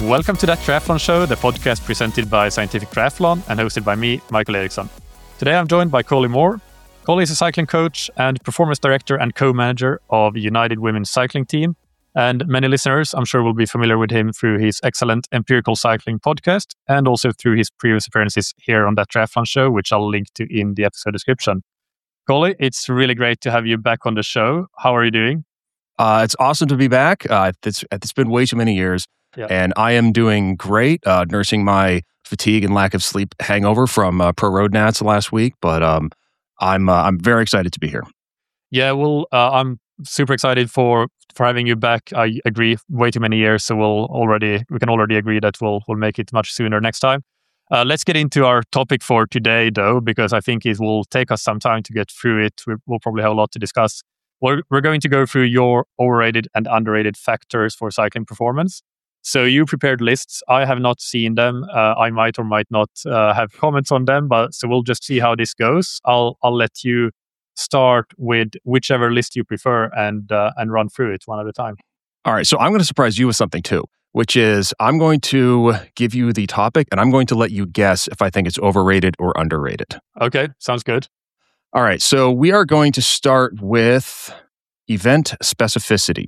Welcome to That Triathlon Show, the podcast presented by Scientific Triathlon and hosted by me, Michael Eriksson. Today I'm joined by Coley Moore. Coley is a cycling coach and performance director and co-manager of United Women's Cycling Team. And many listeners, I'm sure, will be familiar with him through his excellent Empirical Cycling podcast and also through his previous appearances here on That Triathlon Show, which I'll link to in the episode description. Coley, it's really great to have you back on the show. How are you doing? It's awesome to be back. It's been way too many years, and I am doing great, nursing my fatigue and lack of sleep hangover from Pro Road Nats last week, but I'm very excited to be here. Yeah, well, I'm super excited for having you back. I agree, way too many years, so we can already agree that we'll make it much sooner next time. Let's get into our topic for today, though, because I think it will take us some time to get through it. We'll probably have a lot to discuss. We're going to go through your overrated and underrated factors for cycling performance. So you prepared lists. I have not seen them. I might or might not have comments on them, so we'll just see how this goes. I'll let you start with whichever list you prefer and run through it one at a time. All right, so I'm going to surprise you with something too, which is I'm going to give you the topic and I'm going to let you guess if I think it's overrated or underrated. Okay, sounds good. All right, so we are going to start with event specificity.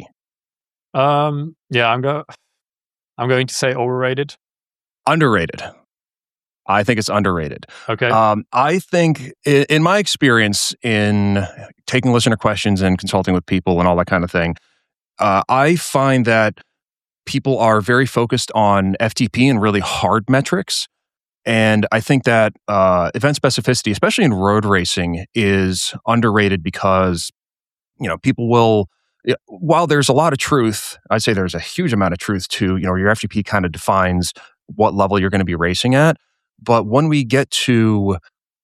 Yeah, I'm going to say overrated. Underrated. I think it's underrated. Okay. I think in my experience in taking listener questions and consulting with people and all that kind of thing, I find that people are very focused on FTP and really hard metrics. And I think that event specificity, especially in road racing, is underrated because, people will, while there's a lot of truth, I'd say there's a huge amount of truth to, your FTP kind of defines what level you're going to be racing at. But when we get to,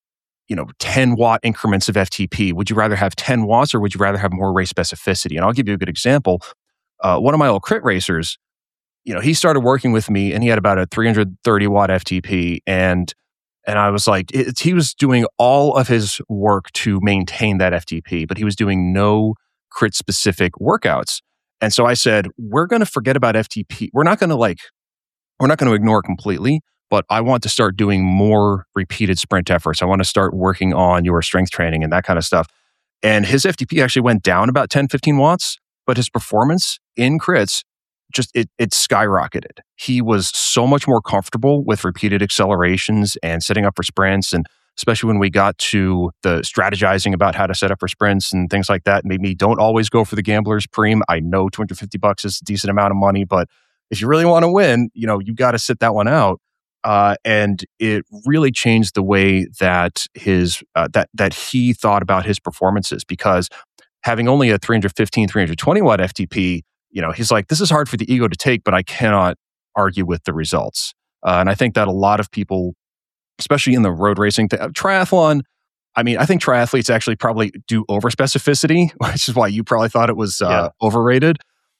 10 watt increments of FTP, would you rather have 10 watts or would you rather have more race specificity? And I'll give you a good example. One of my old crit racers, he started working with me and he had about a 330 watt FTP. And I was like, he was doing all of his work to maintain that FTP, but he was doing no crit specific workouts. And so I said, we're going to forget about FTP. We're not going to ignore it completely, but I want to start doing more repeated sprint efforts. I want to start working on your strength training and that kind of stuff. And his FTP actually went down about 10, 15 watts, but his performance in crits it skyrocketed. He was so much more comfortable with repeated accelerations and setting up for sprints. And especially when we got to the strategizing about how to set up for sprints and things like that, maybe don't always go for the gambler's preem. I know $250 is a decent amount of money, but if you really want to win, you got to sit that one out. And it really changed the way that that he thought about his performances, because having only a 315, 320 watt FTP, he's like, this is hard for the ego to take, but I cannot argue with the results. And I think that a lot of people, especially in the road racing triathlon, I think triathletes actually probably do over specificity, which is why you probably thought it was overrated.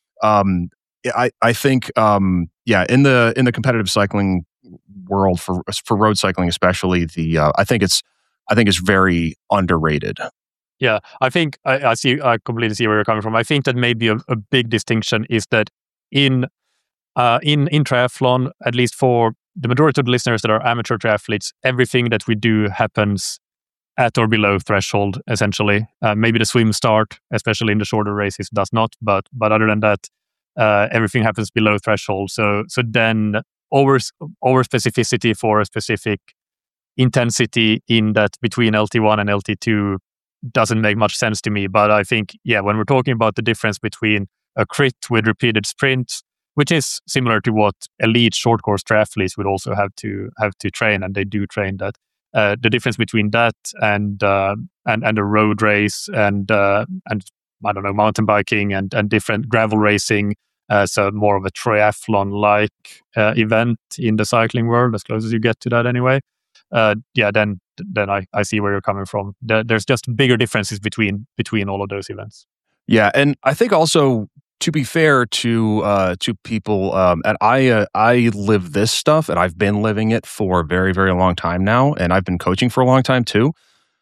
I think, in the competitive cycling world for road cycling, especially I think it's very underrated. Yeah, I think I completely see where you're coming from. I think that maybe a big distinction is that in triathlon, at least for the majority of the listeners that are amateur triathletes, everything that we do happens at or below threshold, essentially. Maybe the swim start, especially in the shorter races, does not, but other than that, everything happens below threshold. So then over specificity for a specific intensity in that between LT1 and LT2 doesn't make much sense to me. But I think, when we're talking about the difference between a crit with repeated sprints, which is similar to what elite short course triathletes would also have to train, and they do train that. The difference between that and a road race and I don't know, mountain biking and different gravel racing, so more of a triathlon-like event in the cycling world, as close as you get to that anyway. Then I see where you're coming from. There's just bigger differences between all of those events. Yeah, and I think also, to be fair to people, and I live this stuff, and I've been living it for a very, very long time now, and I've been coaching for a long time too.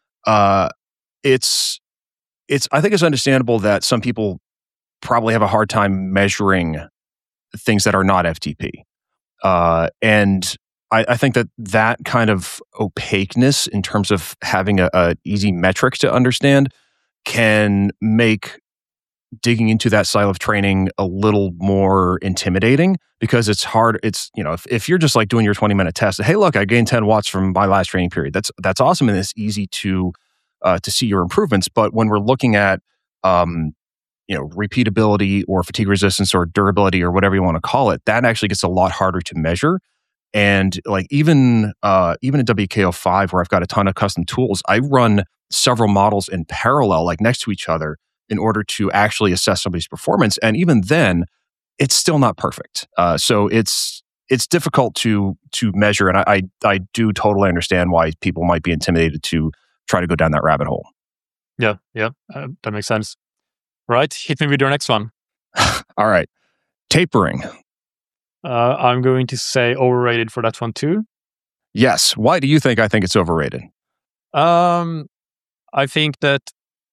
It's I think it's understandable that some people probably have a hard time measuring things that are not FTP. And I think that kind of opaqueness in terms of having a easy metric to understand can make digging into that style of training a little more intimidating, because it's hard. It's, if you're just like doing your 20-minute test, hey, look, I gained 10 watts from my last training period. That's awesome, and it's easy to see your improvements. But when we're looking at repeatability or fatigue resistance or durability or whatever you want to call it, that actually gets a lot harder to measure. And like even in WKO5, where I've got a ton of custom tools, I run several models in parallel, like next to each other, in order to actually assess somebody's performance. And even then, it's still not perfect. So it's difficult to measure. And I do totally understand why people might be intimidated to try to go down that rabbit hole. Yeah, that makes sense. Right, hit me with your next one. All right, tapering. I'm going to say overrated for that one too. Yes. Why do you think I think it's overrated? I think that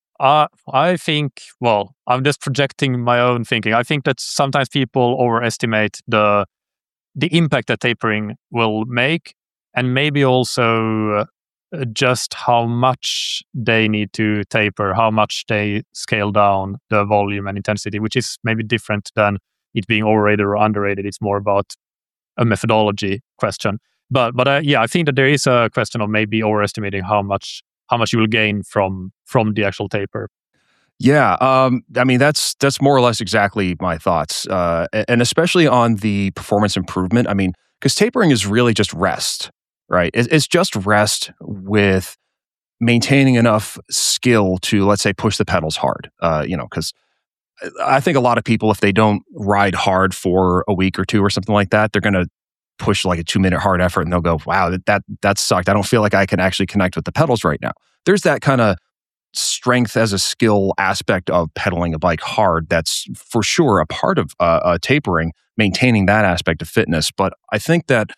well, I'm just projecting my own thinking. I think that sometimes people overestimate the impact that tapering will make, and maybe also just how much they need to taper, how much they scale down the volume and intensity, which is maybe different than it being overrated or underrated. It's more about a methodology question. But I think that there is a question of maybe overestimating how much you will gain from the actual taper. Yeah, I mean that's more or less exactly my thoughts, and especially on the performance improvement. I mean, because tapering is really just rest, right? It's just rest with maintaining enough skill to, let's say, push the pedals hard. Because I think a lot of people, if they don't ride hard for a week or two or something like that, they're going to push like a 2-minute hard effort, and they'll go, "Wow, that sucked. I don't feel like I can actually connect with the pedals right now." There's that kind of strength as a skill aspect of pedaling a bike hard. That's for sure a part of tapering, maintaining that aspect of fitness. But I think that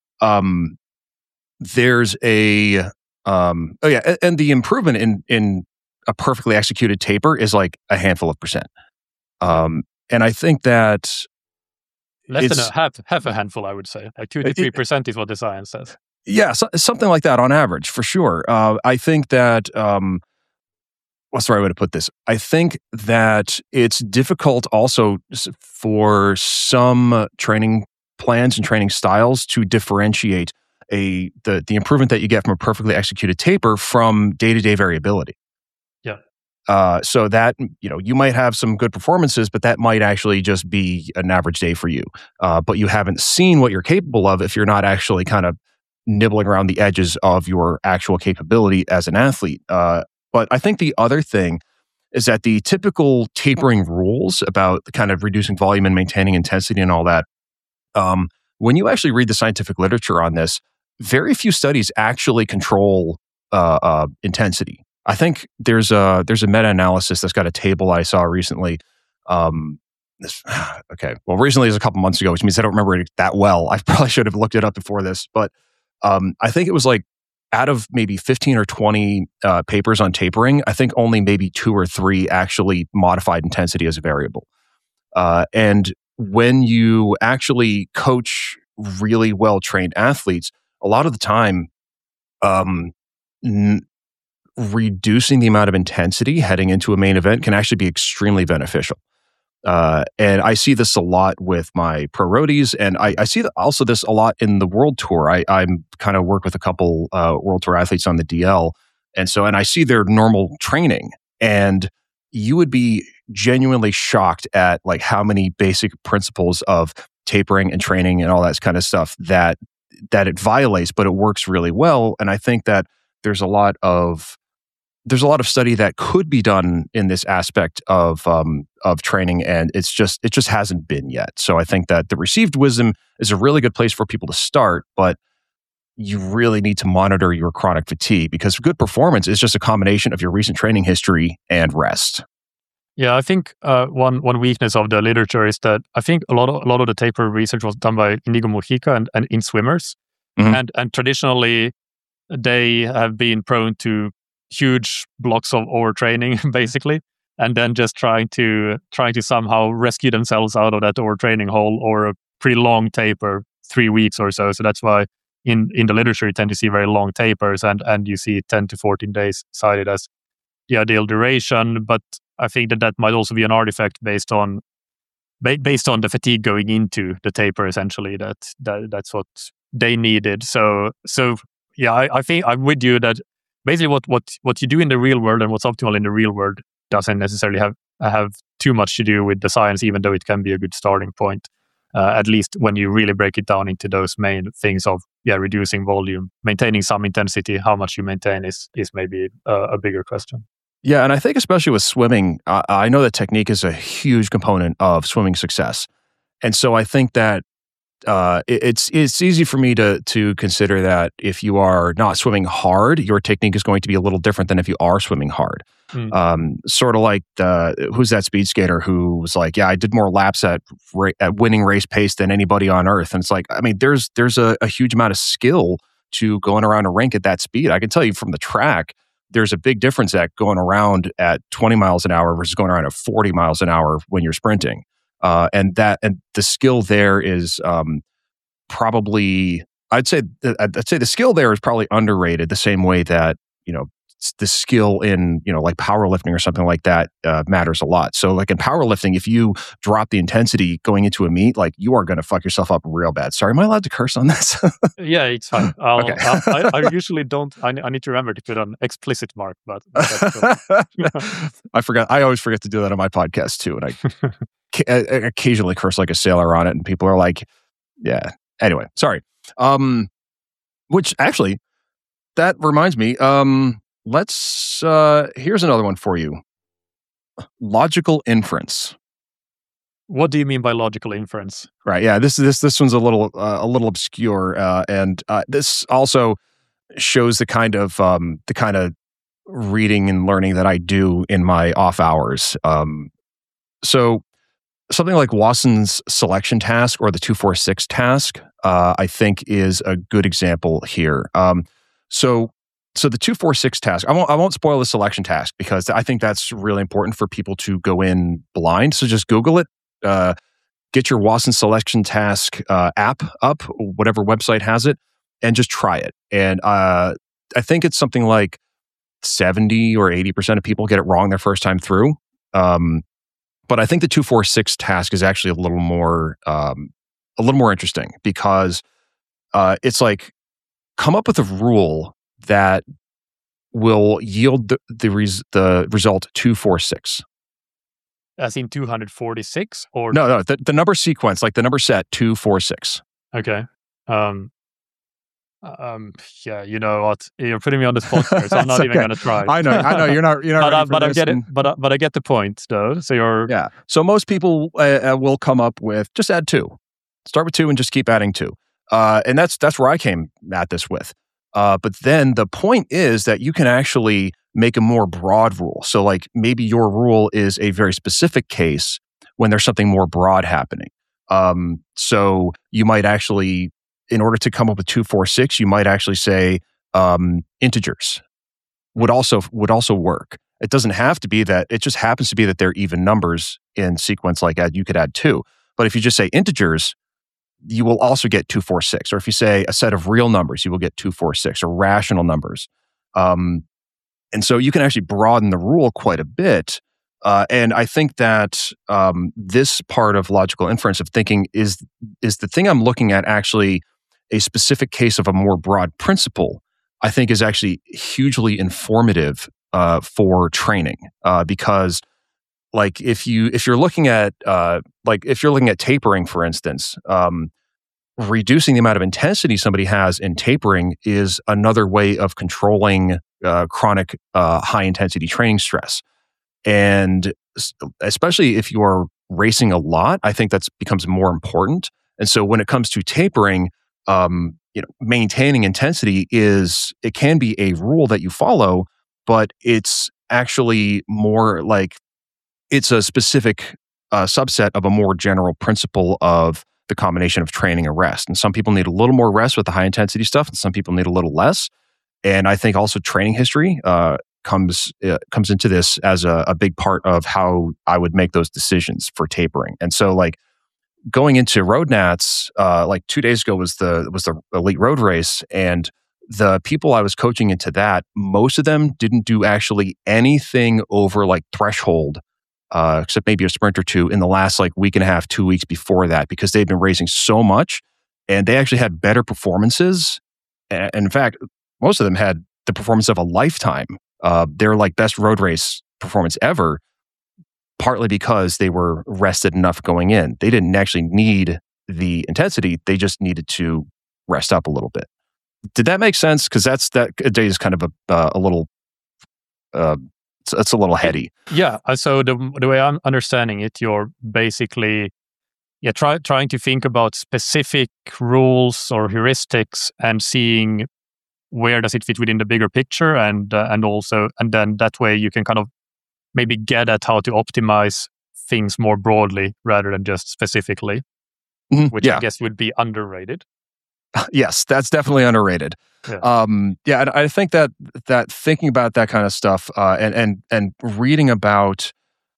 there's and the improvement in a perfectly executed taper is like a handful of percent. And I think that less than half a handful, I would say. Like 2 to 3% is what the science says. Yeah, something like that on average, for sure. I think that what's the right way to put this? I think that it's difficult also for some training plans and training styles to differentiate the improvement that you get from a perfectly executed taper from day-to-day variability. Yeah. So that, you might have some good performances, but that might actually just be an average day for you. But you haven't seen what you're capable of if you're not actually kind of nibbling around the edges of your actual capability as an athlete. But I think the other thing is that the typical tapering rules about kind of reducing volume and maintaining intensity and all that, when you actually read the scientific literature on this, very few studies actually control intensity. I think there's a meta-analysis that's got a table I saw recently. Recently is a couple months ago, which means I don't remember it that well. I probably should have looked it up before this, but I think it was like out of maybe 15 or 20 papers on tapering, I think only maybe 2 or 3 actually modified intensity as a variable. And when you actually coach really well-trained athletes, a lot of the time, reducing the amount of intensity heading into a main event can actually be extremely beneficial. And I see this a lot with my pro roadies, and I see also this a lot in the World Tour. I'm kind of work with a couple World Tour athletes on the DL, and I see their normal training, and you would be genuinely shocked at like how many basic principles of tapering and training and all that kind of stuff that it violates, but it works really well. And I think that there's a lot of study that could be done in this aspect of training, and it just hasn't been yet. So I think that the received wisdom is a really good place for people to start, but you really need to monitor your chronic fatigue, because good performance is just a combination of your recent training history and rest. Yeah, I think one weakness of the literature is that I think a lot of the taper research was done by Inigo Mujica and in swimmers, and traditionally they have been prone to huge blocks of overtraining, basically, and then just trying to somehow rescue themselves out of that overtraining hole or a pretty long taper 3 weeks or so. So that's why in the literature you tend to see very long tapers, and you see 10 to 14 days cited as the ideal duration. But I think that might also be an artifact based on the fatigue going into the taper. Essentially, that's what they needed. So yeah, I think I'm with you that basically what you do in the real world and what's optimal in the real world doesn't necessarily have too much to do with the science, even though it can be a good starting point. At least when you really break it down into those main things of reducing volume, maintaining some intensity. How much you maintain is maybe a bigger question. Yeah, and I think especially with swimming, I know that technique is a huge component of swimming success, and so I think that it's easy for me to consider that if you are not swimming hard, your technique is going to be a little different than if you are swimming hard. Sort of like who's that speed skater who was like, yeah, I did more laps at winning race pace than anybody on earth. And it's like, I mean, there's a huge amount of skill to going around a rink at that speed. I can tell you from the track, there's a big difference at going around at 20 miles an hour versus going around at 40 miles an hour when you're sprinting. And the skill there is probably, I'd say the skill there is probably underrated, the same way that, the skill in, like powerlifting or something like that matters a lot. So like in powerlifting, if you drop the intensity going into a meet, like you are going to fuck yourself up real bad. Sorry, am I allowed to curse on this? Yeah, it's fine. Okay. I usually don't. I need to remember to put an explicit mark, but I forgot. I always forget to do that on my podcast too. And I occasionally curse like a sailor on it, and people are like, yeah. Anyway, sorry. Which actually, that reminds me, here's another one for you. Logical inference. What do you mean by logical inference? Right. Yeah. This one's a little obscure, and this also shows the kind of reading and learning that I do in my off hours. So something like Watson's selection task or the 2-4-6 task, I think is a good example here. So the 2-4-6 task, I won't spoil the selection task because I think that's really important for people to go in blind. So just Google it, get your Watson selection task app up, whatever website has it, and just try it. And I think it's something like 70 or 80% of people get it wrong their first time through. But I think the 2-4-6 task is actually a little more interesting because it's like come up with a rule that will yield the result 2-4-6. As in 246 or no, the number sequence, like the number set 2-4-6. Okay. Yeah, you know what? You're putting me on the spot here, so I'm not even going to try. I know. You're not. But I get it. But I get the point, though. So you're. Yeah. So most people will come up with just add 2. Start with 2 and just keep adding 2. And that's where I came at this with. But then the point is that you can actually make a more broad rule. So like maybe your rule is a very specific case when there's something more broad happening. So you might actually, in order to come up with 2-4-6, you might actually say integers would also work. It doesn't have to be that. It just happens to be that they're even numbers in sequence like that. You could add 2. But if you just say integers, you will also get 2-4-6. Or if you say a set of real numbers, you will get 2-4-6 or rational numbers. And so you can actually broaden the rule quite a bit. And I think that this part of logical inference of thinking is the thing I'm looking at actually a specific case of a more broad principle, I think is actually hugely informative for training. Because like if you're looking at tapering, for instance, reducing the amount of intensity somebody has in tapering is another way of controlling chronic high intensity training stress. And especially if you're racing a lot, I think that becomes more important. And so when it comes to tapering, maintaining intensity it can be a rule that you follow, but it's actually more like it's a specific subset of a more general principle of the combination of training and rest. And some people need a little more rest with the high intensity stuff, and some people need a little less. And I think also training history comes into this as a big part of how I would make those decisions for tapering. And so like going into Road Nats, like 2 days ago was the elite road race, and the people I was coaching into that, most of them didn't do actually anything over like threshold, except maybe a sprint or two in the last like week and a half, 2 weeks before that, because they've been racing so much, and they actually had better performances. And in fact, most of them had the performance of a lifetime. Their like best road race performance ever, partly because they were rested enough going in. They didn't actually need the intensity; they just needed to rest up a little bit. Did that make sense? Because that day is kind of a little, it's a little heady. Yeah. So the way I'm understanding it, you're basically trying to think about specific rules or heuristics and seeing where does it fit within the bigger picture, and then that way you can kind of maybe get at how to optimize things more broadly rather than just specifically, which I guess would be underrated. Yes, that's definitely underrated. Yeah. And I think that thinking about that kind of stuff and reading about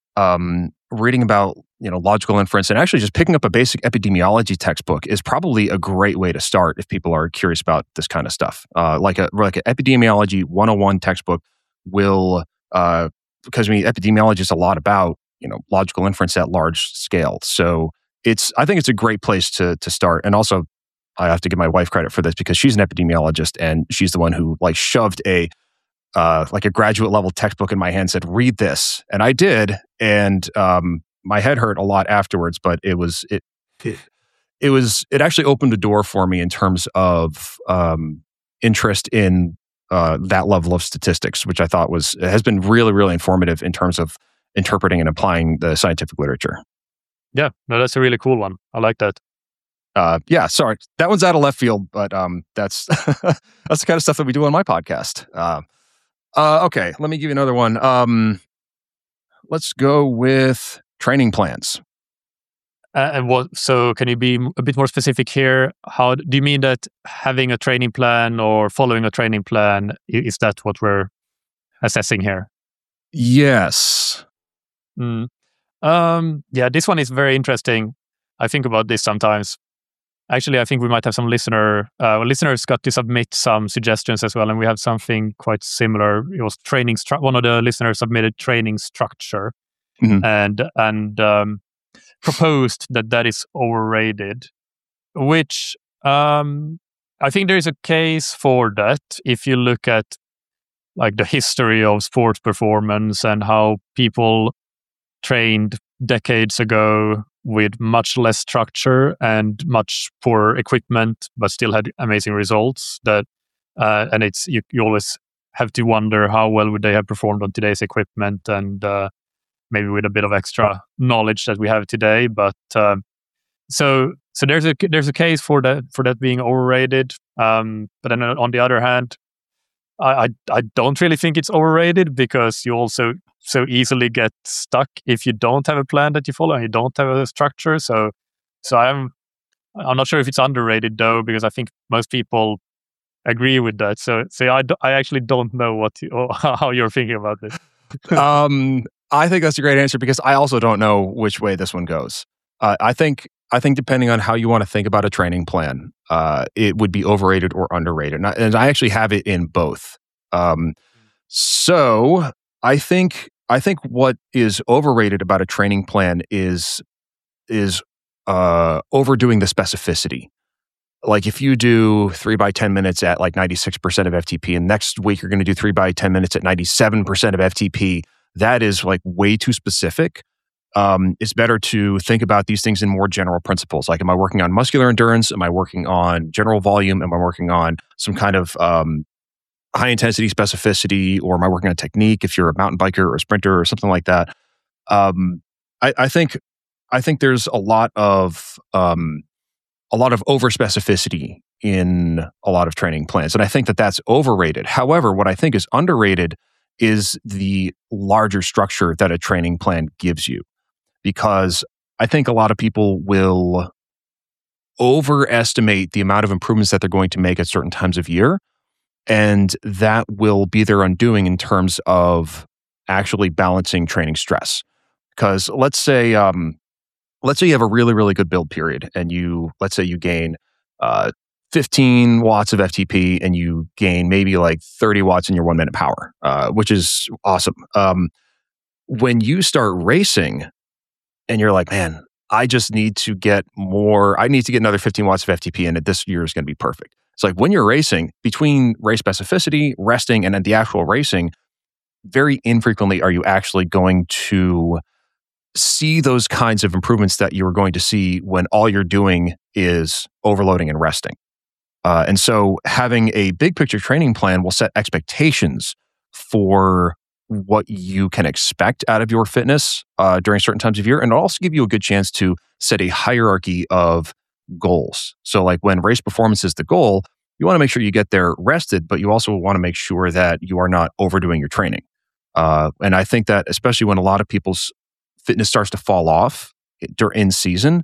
logical inference, and actually just picking up a basic epidemiology textbook is probably a great way to start if people are curious about this kind of stuff. Like an epidemiology 101 textbook will, because epidemiology is a lot about logical inference at large scale. So I think it's a great place to start. And also, I have to give my wife credit for this because she's an epidemiologist, and she's the one who like shoved a graduate level textbook in my hand and said, read this. And I did. And my head hurt a lot afterwards, but it actually opened the door for me in terms of interest in that level of statistics, which I thought has been really, really informative in terms of interpreting and applying the scientific literature. Yeah, no, that's a really cool one. I like that. Sorry, that one's out of left field, but that's that's the kind of stuff that we do on my podcast. Okay, let me give you another one. Let's go with training plans. So can you be a bit more specific here? How do you mean that having a training plan or following a training plan, is that what we're assessing here? Yes. This one is very interesting. I think about this sometimes. Actually, I think we might have some listeners got to submit some suggestions as well, and we have something quite similar. It was one of the listeners submitted training structure, and proposed that is overrated, which I think there is a case for that if you look at like the history of sports performance and how people trained decades ago with much less structure and much poorer equipment, but still had amazing results. And it's you always have to wonder how well would they have performed on today's equipment, and maybe with a bit of extra knowledge that we have today. But so there's a case for that being overrated. But then on the other hand, I don't really think it's overrated, because you also so easily get stuck if you don't have a plan that you follow and you don't have a structure. So I'm not sure if it's underrated though, because I think most people agree with that. So I actually don't know how you're thinking about this. I think that's a great answer, because I also don't know which way this one goes. I think depending on how you want to think about a training plan, it would be overrated or underrated. And I actually have it in both. So I think what is overrated about a training plan is overdoing the specificity. Like if you do 3 by 10 minutes at like 96% of FTP, and next week you're going to do 3 by 10 minutes at 97% of FTP, that is like way too specific. It's better to think about these things in more general principles. Like, am I working on muscular endurance? Am I working on general volume? Am I working on some kind of high intensity specificity, or am I working on technique if you're a mountain biker or a sprinter or something like that? I think there's a lot of over specificity in a lot of training plans, and I think that's overrated. However, what I think is underrated is the larger structure that a training plan gives you, because I think a lot of people will overestimate the amount of improvements that they're going to make at certain times of year. And that will be their undoing in terms of actually balancing training stress. Because let's say let's say you have a really, really good build period and let's say you gain 15 watts of FTP and you gain maybe like 30 watts in your 1 minute power, which is awesome. When you start racing and you're like, man, I just need to get more, I need to get another 15 watts of FTP in it. This year is going to be perfect. It's like when you're racing, between race specificity, resting, and then the actual racing, very infrequently are you actually going to see those kinds of improvements that you're going to see when all you're doing is overloading and resting. And so having a big picture training plan will set expectations for what you can expect out of your fitness during certain times of year. And it'll also give you a good chance to set a hierarchy of goals. So like when race performance is the goal, you want to make sure you get there rested, but you also want to make sure that you are not overdoing your training. And I think that especially when a lot of people's fitness starts to fall off in season,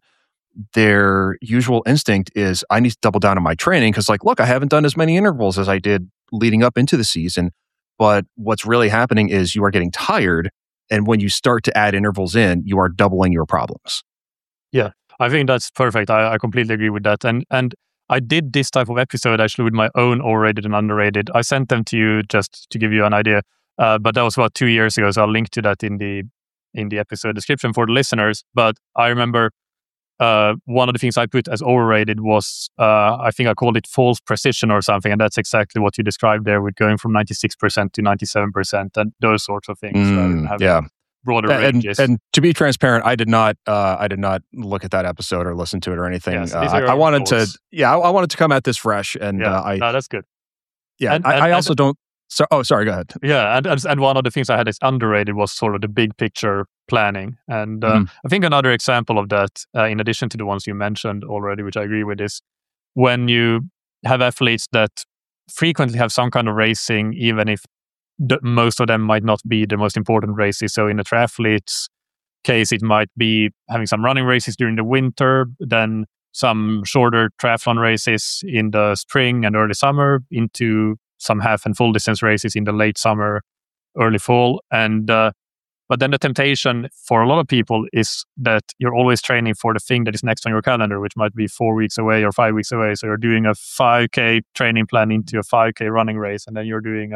their usual instinct is, I need to double down on my training because, like, look, I haven't done as many intervals as I did leading up into the season. But what's really happening is you are getting tired. And when you start to add intervals in, you are doubling your problems. Yeah, I think that's perfect. I completely agree with that. And I did this type of episode actually with my own overrated and underrated. I sent them to you just to give you an idea. But that was about 2 years ago. So I'll link to that in the episode description for the listeners. But I remember one of the things I put as overrated was, I think I called it false precision or something. And that's exactly what you described there with going from 96% to 97% and those sorts of things. Yeah. Broader ranges. And to be transparent, I did not look at that episode or listen to it or anything. Yes, I wanted thoughts. I wanted to come at this fresh. And no, that's good. Yeah. I also don't. So, sorry, go ahead. Yeah, and one of the things I had is underrated was sort of the big picture planning. And I think another example of that, in addition to the ones you mentioned already, which I agree with, is when you have athletes that frequently have some kind of racing, even if most of them might not be the most important races. So in a triathlete's case, it might be having some running races during the winter, then some shorter triathlon races in the spring and early summer, into some half and full distance races in the late summer, early fall. And but then the temptation for a lot of people is that you're always training for the thing that is next on your calendar, which might be 4 weeks away or 5 weeks away. So you're doing a 5K training plan into a 5K running race, and then you're doing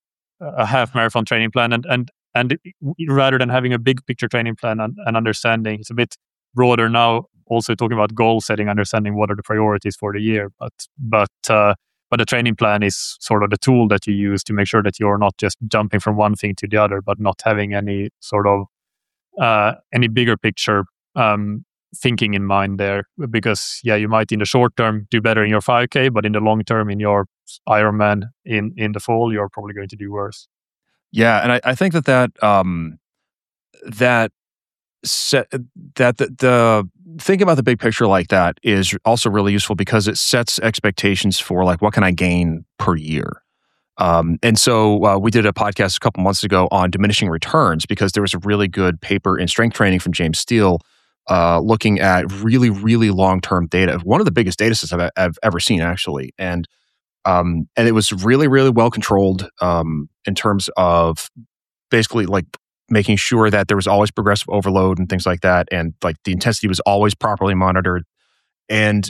a half marathon training plan. And rather than having a big picture training plan and understanding, it's a bit broader now, also talking about goal setting, understanding what are the priorities for the year. But the training plan is sort of the tool that you use to make sure that you're not just jumping from one thing to the other, but not having any sort of any bigger picture thinking in mind there. Because you might in the short term do better in your 5K, but in the long term, in your Ironman in the fall, you're probably going to do worse. Yeah, and I think that the thinking about the big picture like that is also really useful because it sets expectations for like, what can I gain per year? And so we did a podcast a couple months ago on diminishing returns because there was a really good paper in strength training from James Steele looking at really, really long-term data. One of the biggest data sets I've ever seen, actually. And it was really, really well controlled in terms of basically like making sure that there was always progressive overload and things like that, and like the intensity was always properly monitored. And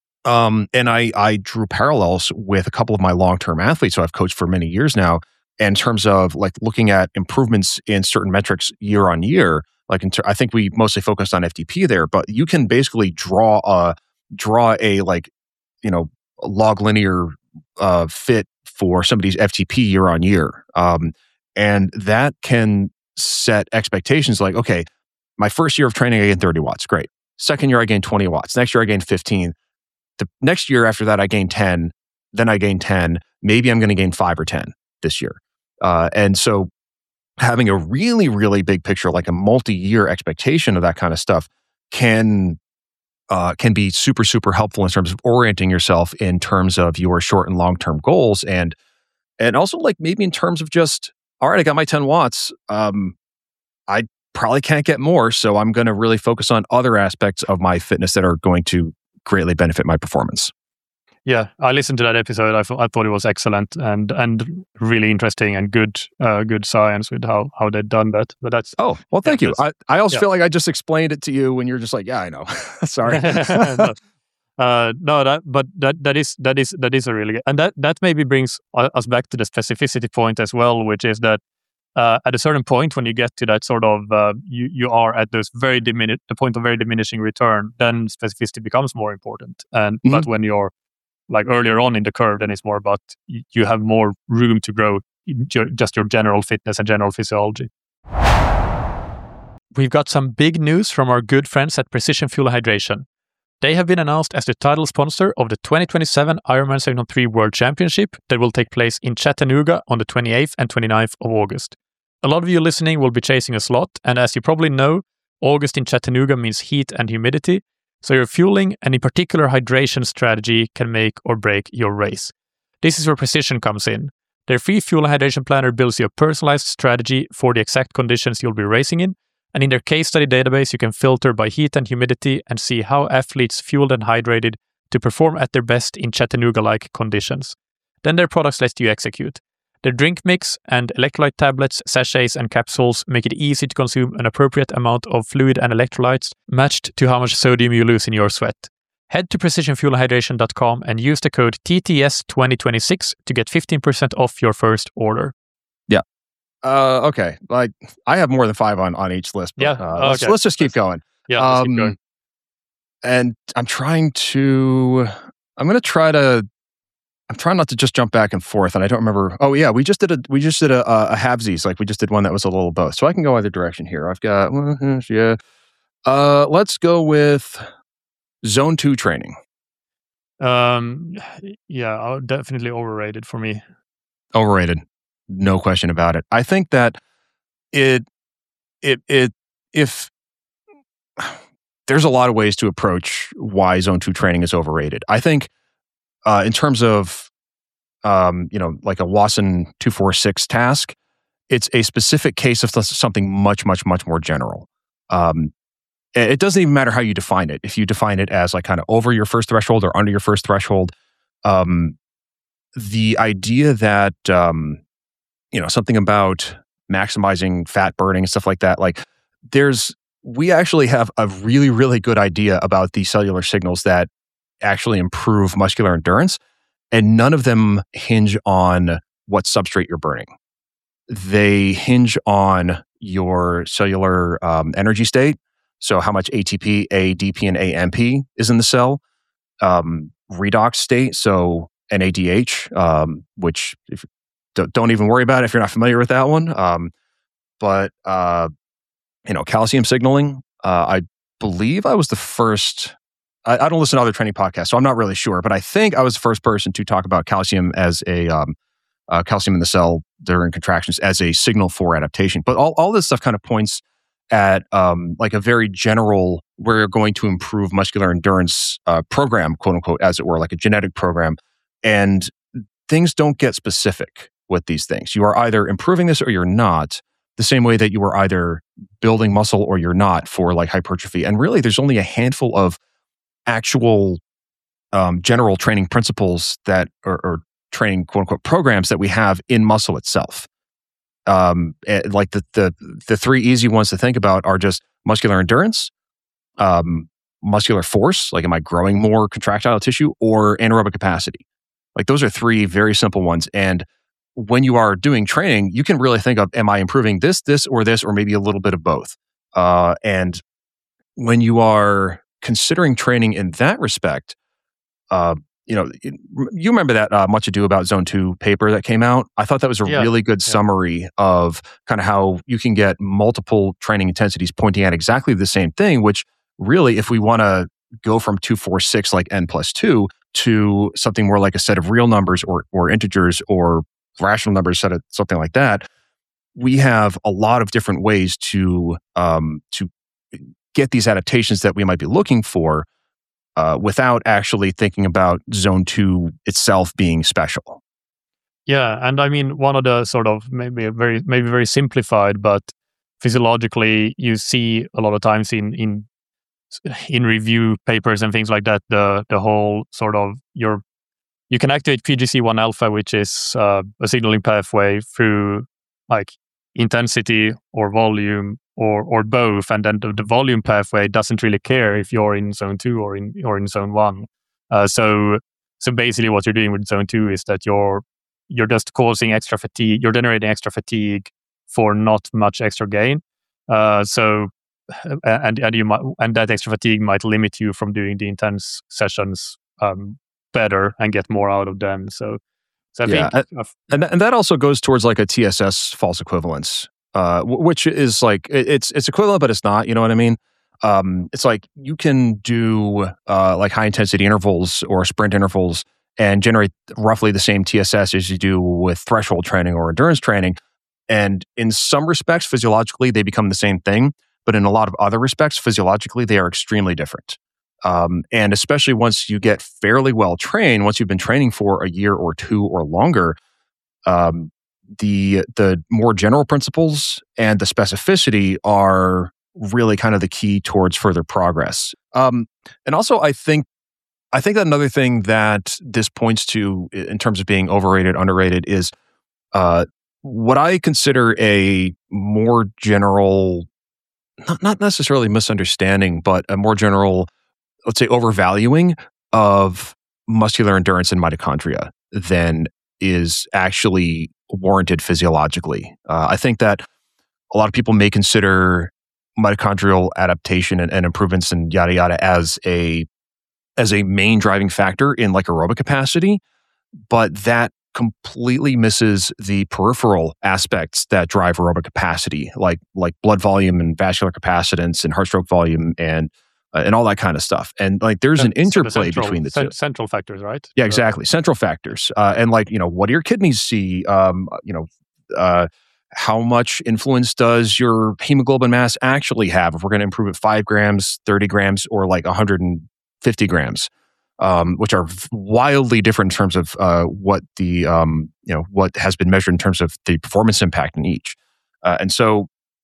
I drew parallels with a couple of my long-term athletes who I've coached for many years now, in terms of like looking at improvements in certain metrics year on year. Like I think we mostly focused on FTP there, but you can basically draw a like, log linear fit for somebody's FTP year on year, and that can set expectations like, okay, my first year of training, I gained 30 watts. Great. Second year, I gained 20 watts. Next year, I gained 15. The next year after that, I gained 10. Then I gained 10. Maybe I'm going to gain 5 or 10 this year. And so having a really, really big picture, like a multi-year expectation of that kind of stuff can be super, super helpful in terms of orienting yourself in terms of your short and long-term goals. And also like maybe in terms of just, all right, I got my 10 watts. I probably can't get more. So I'm going to really focus on other aspects of my fitness that are going to greatly benefit my performance. Yeah, I listened to that episode. I thought it was excellent and really interesting and good science with how they'd done that. But that's thank you. I also feel like I just explained it to you when you're just like, yeah, I know. Sorry. That is a really good, and that maybe brings us back to the specificity point as well, which is that at a certain point when you get to that sort of you are at this the point of very diminishing return, then specificity becomes more important. And but when you're like earlier on in the curve, then it's more about you have more room to grow just your general fitness and general physiology. We've got some big news from our good friends at Precision Fuel Hydration. They have been announced as the title sponsor of the 2027 Ironman 73 World Championship that will take place in Chattanooga on the 28th and 29th of August. A lot of you listening will be chasing a slot, and as you probably know, August in Chattanooga means heat and humidity, so your fueling and in particular hydration strategy can make or break your race. This is where Precision comes in. Their free fuel and hydration planner builds you a personalized strategy for the exact conditions you'll be racing in, and in their case study database, you can filter by heat and humidity and see how athletes fueled and hydrated to perform at their best in Chattanooga-like conditions. Then their products let you execute. Their drink mix and electrolyte tablets, sachets, and capsules make it easy to consume an appropriate amount of fluid and electrolytes matched to how much sodium you lose in your sweat. Head to precisionfuelhydration.com and use the code TTS2026 to get 15% off your first order. Yeah. Okay. Like I have more than 5 on each list. But, let's just keep going. Yeah. Let's keep going. And I'm trying not to just jump back and forth, and I don't remember. Oh yeah, we just did a halvesies. Like we just did one that was a little both. So I can go either direction here. I've got let's go with Zone 2 training. Definitely overrated for me. Overrated, no question about it. I think that if there's a lot of ways to approach why Zone 2 training is overrated. I think in terms of like a Watson 246 task, it's a specific case of something much, much, much more general. It doesn't even matter how you define it. If you define it as like kind of over your first threshold or under your first threshold, the idea that something about maximizing fat burning and stuff like that, like we actually have a really, really good idea about the cellular signals that actually improve muscular endurance, and none of them hinge on what substrate you're burning. They hinge on your cellular energy state, so how much ATP, ADP, and AMP is in the cell. Redox state, so NADH, which don't even worry about it if you're not familiar with that one. But calcium signaling. I believe I was the first. I don't listen to other training podcasts, so I'm not really sure. But I think I was the first person to talk about calcium as a calcium in the cell during contractions as a signal for adaptation. But all this stuff kind of points at like a very general, we're going to improve muscular endurance program, quote unquote, as it were, like a genetic program. And things don't get specific with these things. You are either improving this or you're not, the same way that you are either building muscle or you're not for like hypertrophy. And really, there's only a handful of actual general training principles that or training quote unquote programs that we have in muscle itself. Like the 3 easy ones to think about are just muscular endurance, muscular force, like am I growing more contractile tissue, or anaerobic capacity. Like those are 3 very simple ones. And when you are doing training, you can really think of, am I improving this, or maybe a little bit of both. And when you are considering training in that respect, you remember that Much Ado About Zone 2 paper that came out? I thought that was a really good summary of kind of how you can get multiple training intensities pointing at exactly the same thing, which really, if we want to go from 246 like n+2 to something more like a set of real numbers or integers or rational numbers, set of something like that, we have a lot of different ways to get these adaptations that we might be looking for without actually thinking about Zone 2 itself being special. Yeah, and I mean, one of the sort of maybe very simplified, but physiologically you see a lot of times in review papers and things like that, the whole sort of your you can activate PGC1 alpha, which is a signaling pathway through like intensity or volume or both, and then the volume pathway doesn't really care if you're in zone 2 or in zone 1. So basically, what you're doing with zone 2 is that you're just causing extra fatigue. You're generating extra fatigue for not much extra gain. And that extra fatigue might limit you from doing the intense sessions better and get more out of them. So I think, and that also goes towards like a TSS false equivalence, which is like it's equivalent, but it's not. You know what I mean? It's like you can do like high intensity intervals or sprint intervals and generate roughly the same TSS as you do with threshold training or endurance training. And in some respects, physiologically, they become the same thing. But in a lot of other respects, physiologically, they are extremely different. And especially once you get fairly well trained, once you've been training for a year or two or longer, the more general principles and the specificity are really kind of the key towards further progress. And also, I think that another thing that this points to in terms of being overrated, underrated is what I consider a more general, not necessarily misunderstanding, but a more general, let's say, overvaluing of muscular endurance in mitochondria than is actually warranted physiologically. I think that a lot of people may consider mitochondrial adaptation and improvements and yada yada as a main driving factor in like aerobic capacity, but that completely misses the peripheral aspects that drive aerobic capacity, like blood volume and vascular capacitance and heart stroke volume and all that kind of stuff. And like there's an interplay between the two. Central factors, right? Yeah, exactly. Central factors. And like, what do your kidneys see? How much influence does your hemoglobin mass actually have if we're going to improve it 5 grams, 30 grams, or like 150 grams? Which are wildly different in terms of what the what has been measured in terms of the performance impact in each, and so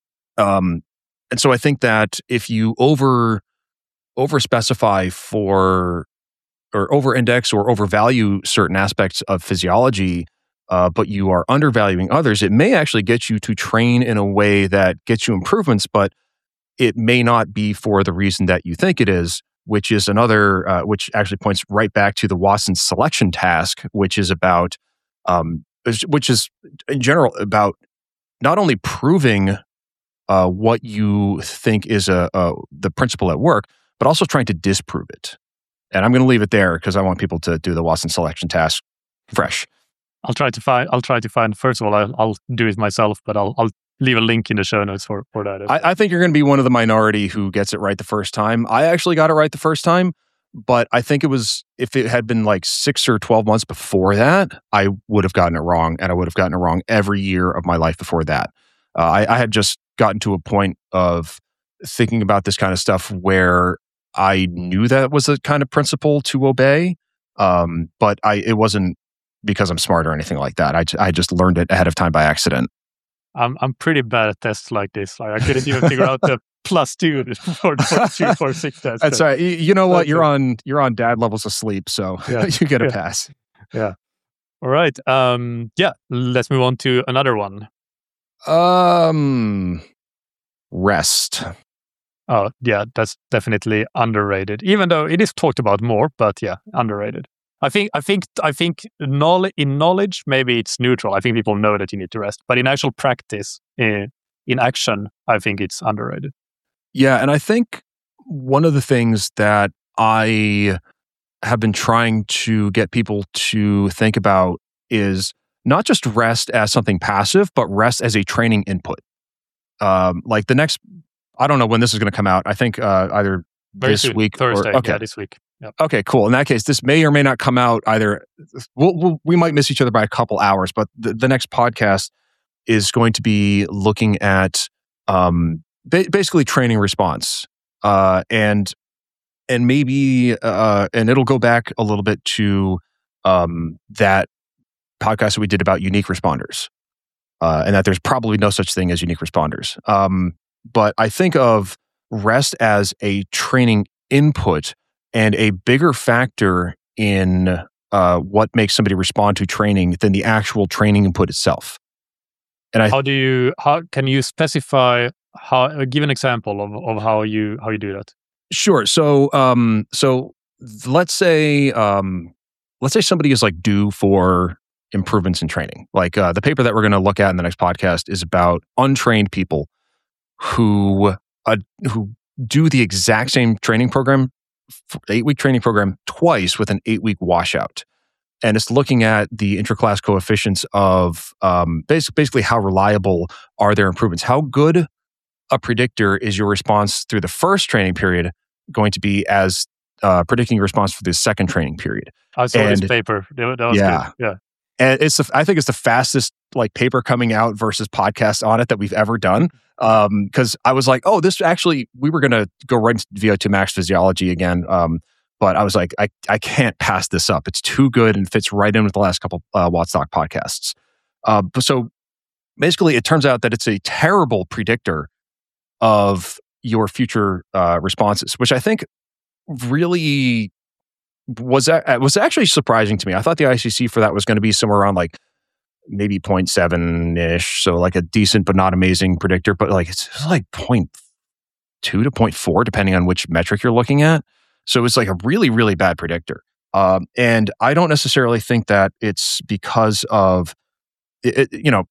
I think that if you over specify for or over index or overvalue certain aspects of physiology, but you are undervaluing others, it may actually get you to train in a way that gets you improvements, but it may not be for the reason that you think it is. Which is another, which actually points right back to the Watson selection task, which is about, which is in general about not only proving what you think is the principle at work, but also trying to disprove it. And I'm going to leave it there because I want people to do the Watson selection task fresh. I'll try to find. First of all, I'll do it myself, but I'll leave a link in the show notes for that. I think you're going to be one of the minority who gets it right the first time. I actually got it right the first time, but I think if it had been like 6 or 12 months before that, I would have gotten it wrong, and I would have gotten it wrong every year of my life before that. I had just gotten to a point of thinking about this kind of stuff where I knew that was the kind of principle to obey, but it wasn't because I'm smart or anything like that. I just learned it ahead of time by accident. I'm pretty bad at tests like this. Like I couldn't even figure out the +2 for 2, 4, 6 test. That's right. You know what? You're on dad levels of sleep, so you get a pass. Yeah. All right. Let's move on to another one. Rest. Oh, yeah, that's definitely underrated. Even though it is talked about more, but yeah, underrated. I think in knowledge, maybe it's neutral. I think people know that you need to rest, but in actual practice, in action, I think it's underrated. Yeah, and I think one of the things that I have been trying to get people to think about is not just rest as something passive, but rest as a training input. Like the next, I don't know when this is going to come out. I think either Very this soon, week Thursday. or okay. Yeah, this week. Yep. Okay, cool. In that case, this may or may not come out either. We might miss each other by a couple hours, but the next podcast is going to be looking at basically training response, and maybe and it'll go back a little bit to that podcast that we did about unique responders, and that there's probably no such thing as unique responders. But I think of rest as a training input and a bigger factor in what makes somebody respond to training than the actual training input itself. And how can you specify give an example of how you do that? Sure. So let's say somebody is like due for improvements in training. Like the paper that we're going to look at in the next podcast is about untrained people who do the exact same training program, 8-week training program, twice with an 8-week washout. And it's looking at the intraclass coefficients of basically how reliable are their improvements. How good a predictor is your response through the first training period going to be as predicting your response for the second training period. I saw this paper. That was good. Yeah. And I think it's the fastest like paper coming out versus podcast on it that we've ever done. Because I was like, oh, this actually, we were going to go right into VO2 max physiology again. But I was like, I can't pass this up. It's too good and fits right in with the last couple Wattstock podcasts. So basically, it turns out that it's a terrible predictor of your future responses, which I think really was actually surprising to me. I thought the ICC for that was going to be somewhere around like maybe 0.7-ish, so like a decent but not amazing predictor, but like it's like 0.2 to 0.4 depending on which metric you're looking at. So it's like a really, really bad predictor. And I don't necessarily think that it's because of it,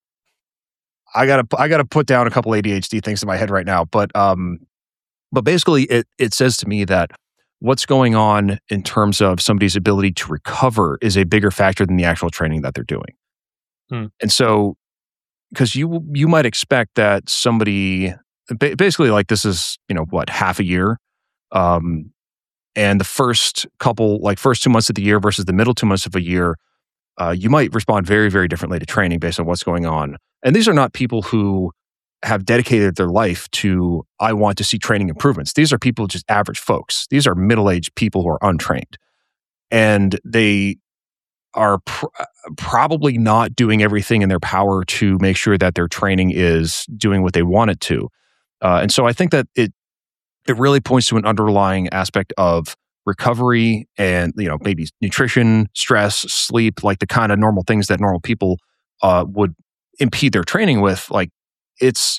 I gotta put down a couple ADHD things in my head right now, but basically it says to me that what's going on in terms of somebody's ability to recover is a bigger factor than the actual training that they're doing. And so, because you might expect that somebody basically like this is half a year, and the first 2 months of the year versus the middle 2 months of a year, you might respond very, very differently to training based on what's going on. And these are not people who have dedicated their life to, I want to see training improvements. These are people, just average folks. These are middle-aged people who are untrained. And they are probably not doing everything in their power to make sure that their training is doing what they want it to. And so I think that it really points to an underlying aspect of recovery and, maybe nutrition, stress, sleep, like the kind of normal things that normal people would impede their training with. Like it's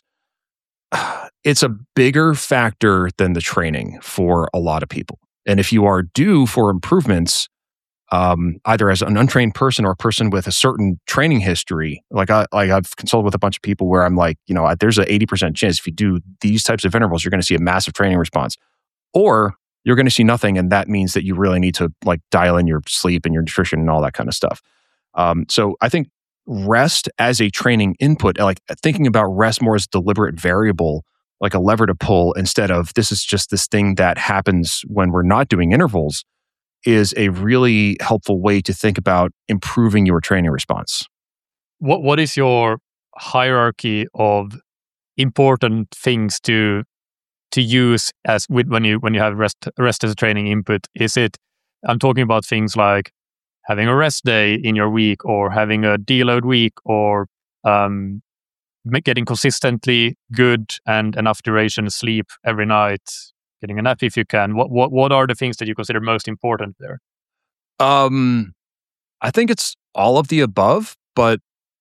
a bigger factor than the training for a lot of people. And if you are due for improvements, either as an untrained person or a person with a certain training history, I've consulted with a bunch of people where I'm like, there's an 80% chance if you do these types of intervals, you're going to see a massive training response, or you're going to see nothing, and that means that you really need to like dial in your sleep and your nutrition and all that kind of stuff. So I think rest as a training input, like thinking about rest more as a deliberate variable, like a lever to pull, instead of this is just this thing that happens when we're not doing intervals, is a really helpful way to think about improving your training response. What is your hierarchy of important things to use when you have rest as a training input? Is it, I'm talking about things like having a rest day in your week, or having a deload week, or getting consistently good and enough duration sleep every night, getting a nap if you can. What are the things that you consider most important there? I think it's all of the above, but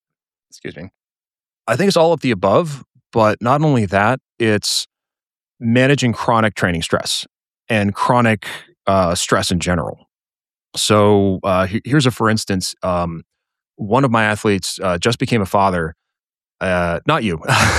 I think it's all of the above, but not only that, it's managing chronic training stress and chronic stress in general. So here's for instance, one of my athletes just became a father, not you,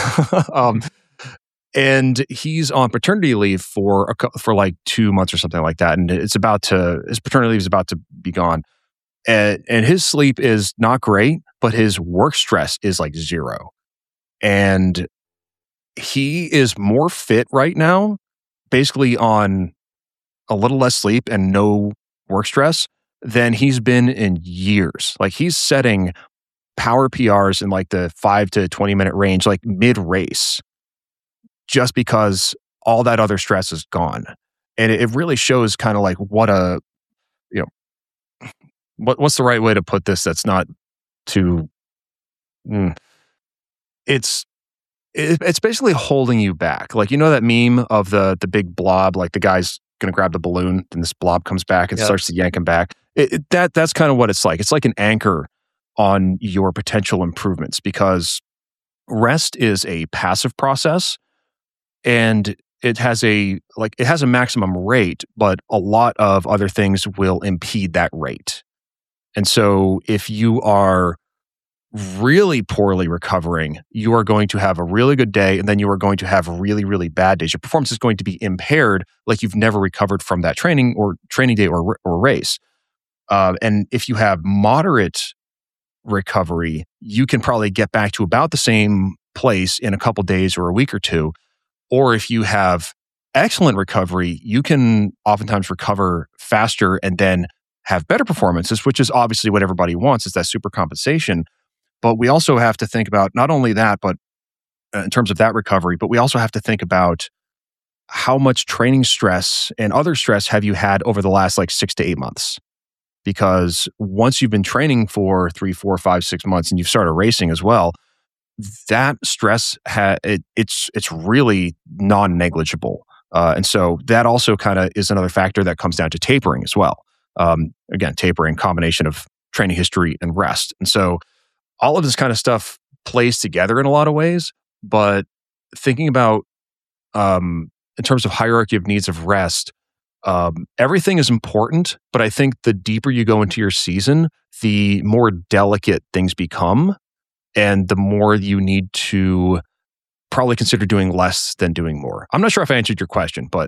and he's on paternity leave for like 2 months or something like that, and his paternity leave is about to be gone, and his sleep is not great, but his work stress is like zero, and he is more fit right now, basically on a little less sleep and no work stress than he's been in years. Like he's setting power PRs in like the 5 to 20 minute range, like mid race, just because all that other stress is gone. And it really shows kind of like what's the right way to put this that's not too, it's basically holding you back. Like, that meme of the big blob, like the guy's going to grab the balloon and this blob comes back and starts to yank him back. That's kind of what it's like. It's like an anchor on your potential improvements, because rest is a passive process, and it has a maximum rate, but a lot of other things will impede that rate. And so if you are really poorly recovering, you are going to have a really good day, and then you are going to have really, really bad days. Your performance is going to be impaired, like you've never recovered from that training day or race. And if you have moderate recovery, you can probably get back to about the same place in a couple days or a week or two. Or if you have excellent recovery, you can oftentimes recover faster and then have better performances, which is obviously what everybody wants, is that super compensation. But we also have to think about not only that, but in terms of that recovery, but we also have to think about how much training stress and other stress have you had over the last 6 to 8 months? Because once you've been training for 3, 4, 5, 6 months and you've started racing as well, that stress it's really non-negligible. And so that also kind of is another factor that comes down to tapering as well. Again, tapering, combination of training history and rest. And so all of this kind of stuff plays together in a lot of ways. But thinking about in terms of hierarchy of needs of rest, everything is important, but I think the deeper you go into your season, the more delicate things become, and the more you need to probably consider doing less than doing more. I'm not sure if I answered your question, but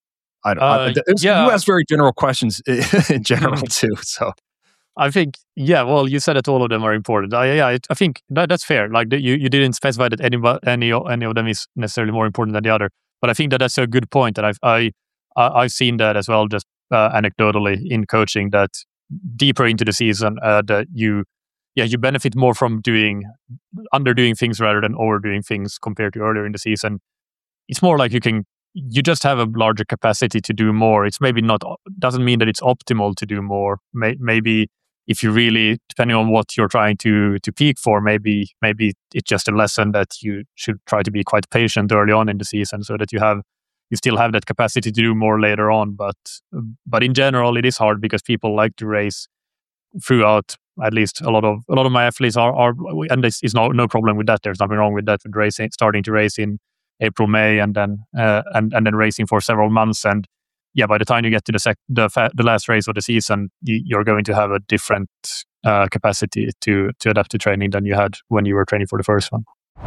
you asked very general questions in general too. So I think, well, you said that all of them are important. I think that's fair. You didn't specify that any of them is necessarily more important than the other, but I think that's a good point, and I've seen that as well, just anecdotally in coaching, that deeper into the season, that you benefit more from underdoing things rather than overdoing things compared to earlier in the season. It's more like you just have a larger capacity to do more. It's maybe doesn't mean that it's optimal to do more. Maybe if you really, depending on what you're trying to peak for, maybe it's just a lesson that you should try to be quite patient early on in the season, so that you still have that capacity to do more later on. But in general, it is hard because people like to race throughout. At least a lot of my athletes are, and this is no problem with that. There's nothing wrong with that, with racing, starting to race in April, May, and then racing for several months. And by the time you get to the last race of the season, you're going to have a different capacity to adapt to training than you had when you were training for the first one.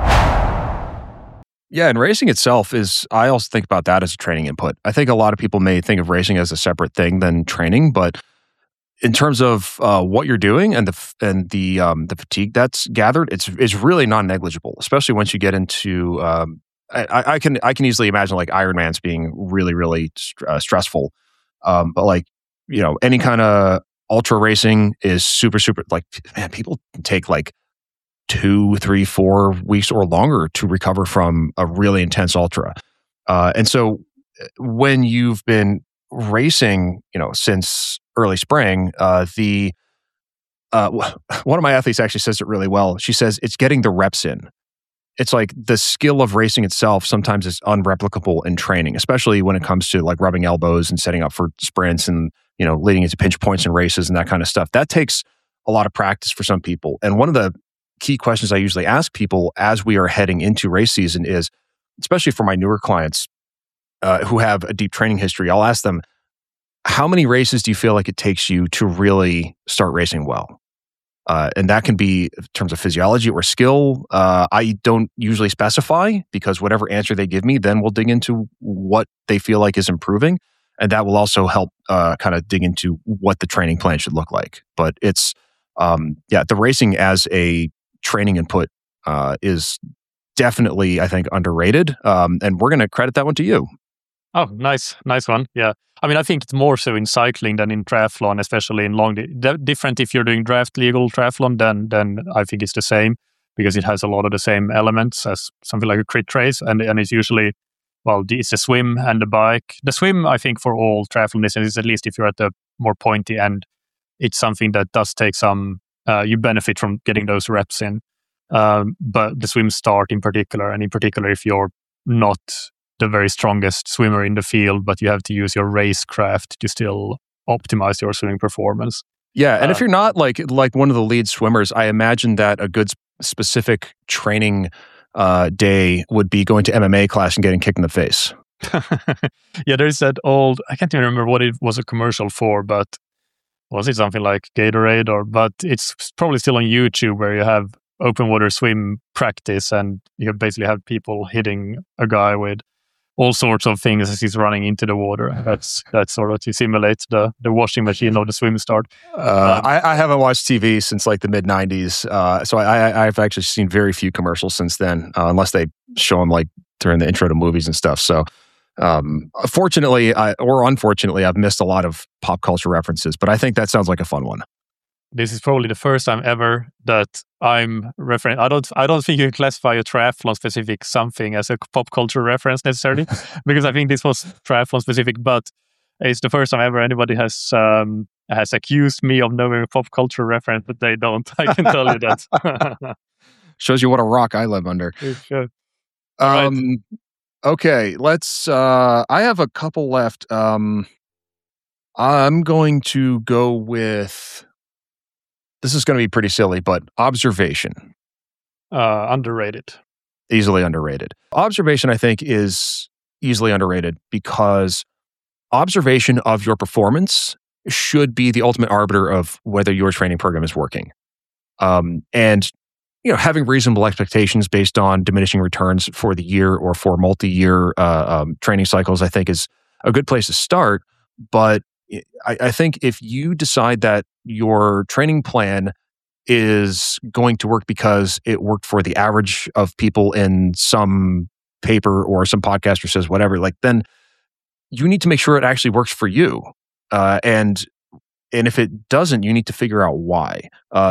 Yeah, and racing itself I also think about that as a training input. I think a lot of people may think of racing as a separate thing than training, but in terms of what you're doing and the fatigue that's gathered, it's really non-negligible, especially once you get into. I can easily imagine Ironmans being really, really stressful, but any kind of ultra racing is super, super. Man, people take 2, 3, 4 weeks or longer to recover from a really intense ultra, and so when you've been racing, since early spring, one of my athletes actually says it really well. She says it's getting the reps in. It's like the skill of racing itself sometimes is unreplicable in training, especially when it comes to rubbing elbows and setting up for sprints and leading into pinch points and races and that kind of stuff. That takes a lot of practice for some people. And one of the key questions I usually ask people as we are heading into race season is, especially for my newer clients who have a deep training history, I'll ask them, how many races do you feel like it takes you to really start racing well? And that can be in terms of physiology or skill. I don't usually specify, because whatever answer they give me, then we'll dig into what they feel like is improving. And that will also help kind of dig into what the training plan should look like. But it's, the racing as a training input is definitely, I think, underrated. And we're going to credit that one to you. Oh, nice one. Yeah. I mean, I think it's more so in cycling than in triathlon, especially in long. Different if you're doing draft legal triathlon, then I think it's the same, because it has a lot of the same elements as something like a crit race, and it's usually, it's a swim and a bike. The swim, I think, for all triathlonists, is at least if you're at the more pointy end, it's something that does take some. You benefit from getting those reps in, but the swim start in particular, and in particular if you're not the very strongest swimmer in the field, but you have to use your racecraft to still optimize your swimming performance. Yeah, and if you're not like one of the lead swimmers, I imagine that a good specific training day would be going to MMA class and getting kicked in the face. Yeah, there's that old, I can't even remember what it was a commercial for, but was it something like Gatorade but it's probably still on YouTube where you have open water swim practice and you basically have people hitting a guy with all sorts of things as he's running into the water. That's sort of to simulate the washing machine or the swim start. I haven't watched TV since like the mid 90s, so I've actually seen very few commercials since then, unless they show them like during the intro to movies and stuff. So fortunately or unfortunately, I've missed a lot of pop culture references, but I think that sounds like a fun one. This is probably the first time ever that I'm referring. I don't think you can classify a triathlon specific something as a pop culture reference necessarily, because I think this was triathlon specific. But it's the first time ever anybody has accused me of knowing a pop culture reference, but they don't. I can tell you that. Shows you what a rock I live under. Sure. Right. Okay, let's. I have a couple left. I'm going to go with. This is going to be pretty silly, but observation. Underrated. Easily underrated. Observation, I think, is easily underrated because observation of your performance should be the ultimate arbiter of whether your training program is working. And having reasonable expectations based on diminishing returns for the year or for multi-year training cycles, I think, is a good place to start. But I think if you decide that your training plan is going to work because it worked for the average of people in some paper or some podcaster says whatever, like then you need to make sure it actually works for you. And if it doesn't, you need to figure out why.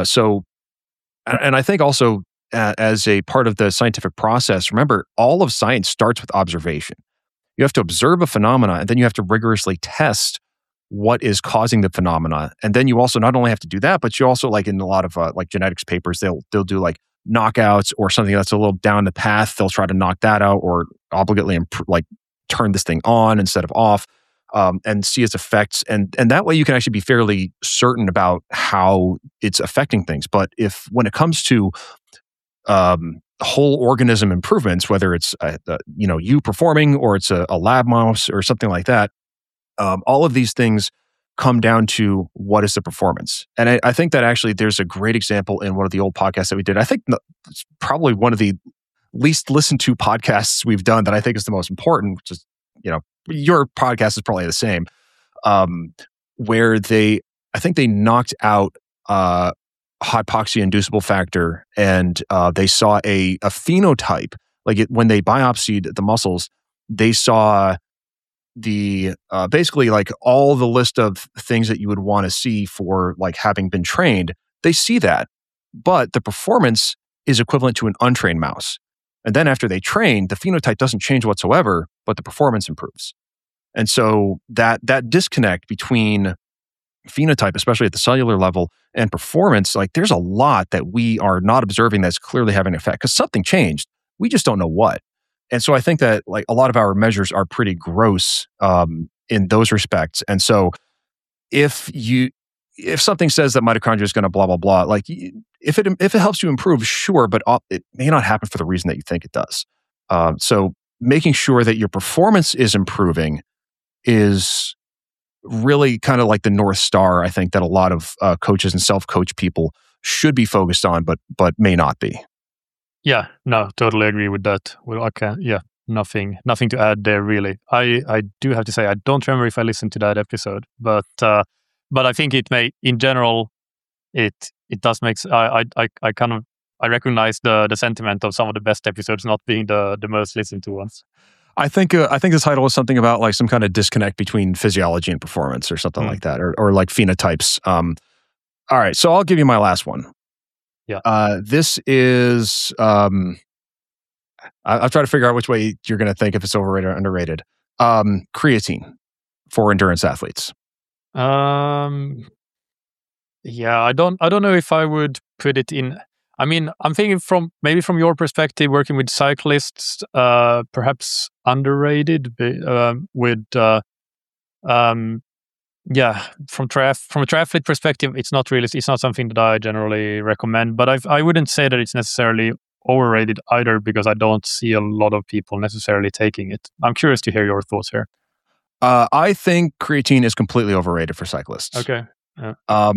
And I think also as a part of the scientific process, remember, all of science starts with observation. You have to observe a phenomena and then you have to rigorously test what is causing the phenomena. And then you also not only have to do that, but you also, like in a lot of like genetics papers, they'll do like knockouts or something that's a little down the path. They'll try to knock that out or obligately turn this thing on instead of off, and see its effects. And that way you can actually be fairly certain about how it's affecting things. But when it comes to whole organism improvements, whether it's you performing or it's a lab mouse or something like that, all of these things come down to what is the performance. And I think that actually there's a great example in one of the old podcasts that we did. I think it's probably one of the least listened to podcasts we've done that I think is the most important, which is, your podcast is probably the same, where I think they knocked out hypoxia-inducible factor and they saw a phenotype. When they biopsied the muscles, they saw the basically like all the list of things that you would want to see for like having been trained. They see that, but the performance is equivalent to an untrained mouse. And then after they train, the phenotype doesn't change whatsoever, but the performance improves. And so that disconnect between phenotype, especially at the cellular level, and performance, like there's a lot that we are not observing that's clearly having an effect because something changed. We just don't know what. And so I think that like a lot of our measures are pretty gross in those respects. And so if something says that mitochondria is going to blah, blah, blah, like if it helps you improve, sure, but it may not happen for the reason that you think it does. So making sure that your performance is improving is really kind of like the North Star, I think, that a lot of coaches and self-coach people should be focused on, but may not be. Yeah, no, totally agree with that. Well, okay, yeah, nothing to add there really. I do have to say I don't remember if I listened to that episode, but I think it may, in general, it does make. I recognize the sentiment of some of the best episodes not being the most listened to ones. I think the title was something about like some kind of disconnect between physiology and performance or something like that, or like phenotypes. All right, so I'll give you my last one. Yeah. This is I'll try to figure out which way you're going to think if it's overrated or underrated. Creatine for endurance athletes. Yeah, I don't know if I would put it in. I mean, I'm thinking from your perspective, working with cyclists, perhaps underrated with Yeah, from a triathlete perspective, it's not something that I generally recommend. But I wouldn't say that it's necessarily overrated either, because I don't see a lot of people necessarily taking it. I'm curious to hear your thoughts here. I think creatine is completely overrated for cyclists. Okay. Yeah.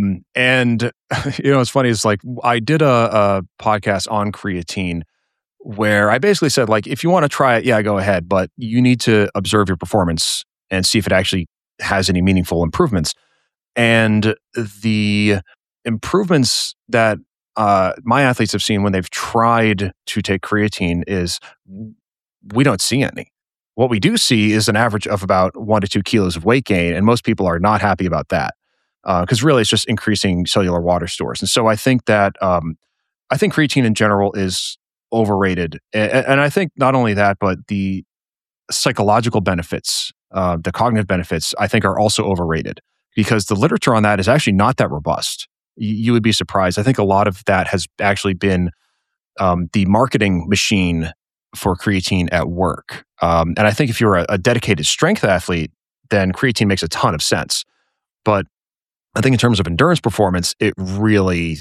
And it's funny. It's like I did a podcast on creatine where I basically said, like, if you want to try it, yeah, go ahead, but you need to observe your performance and see if it actually has any meaningful improvements. And the improvements that my athletes have seen when they've tried to take creatine is we don't see any. What we do see is an average of about 1 to 2 kilos of weight gain, and most people are not happy about that because really it's just increasing cellular water stores. And so I think that I think creatine in general is overrated, and I think not only that, but the psychological benefits, the cognitive benefits, I think are also overrated because the literature on that is actually not that robust. You would be surprised. I think a lot of that has actually been the marketing machine for creatine at work. And I think if you're a dedicated strength athlete, then creatine makes a ton of sense. But I think in terms of endurance performance, it really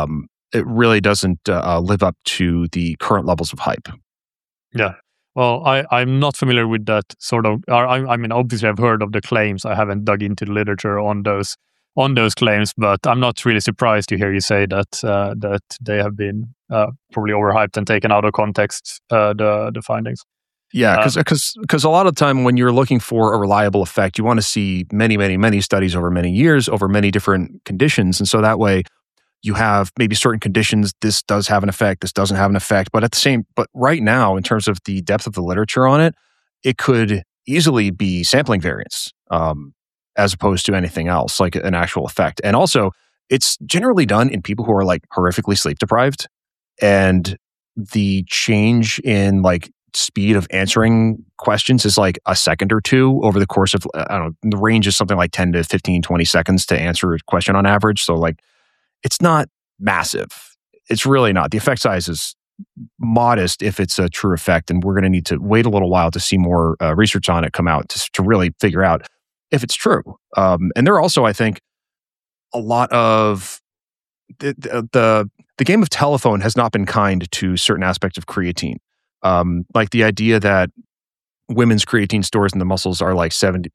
doesn't live up to the current levels of hype. Yeah. Well, I'm not familiar with that sort of. I mean, obviously, I've heard of the claims. I haven't dug into the literature on those claims, but I'm not really surprised to hear you say that they have been probably overhyped and taken out of context. The findings. Yeah, because a lot of the time when you're looking for a reliable effect, you want to see many, many, many studies over many years, over many different conditions, and so that way you have maybe certain conditions. This does have an effect. This doesn't have an effect. But right now, in terms of the depth of the literature on it, it could easily be sampling variance as opposed to anything else, like an actual effect. And also, it's generally done in people who are like horrifically sleep deprived, and the change in like speed of answering questions is like a second or two over the course of, I don't know, the range is something like 10 to 15, 20 seconds to answer a question on average. So like, it's not massive. It's really not. The effect size is modest if it's a true effect, and we're going to need to wait a little while to see more research on it come out to really figure out if it's true. And there are also, I think, a lot of the game of telephone has not been kind to certain aspects of creatine. Like the idea that women's creatine stores in the muscles are like 70,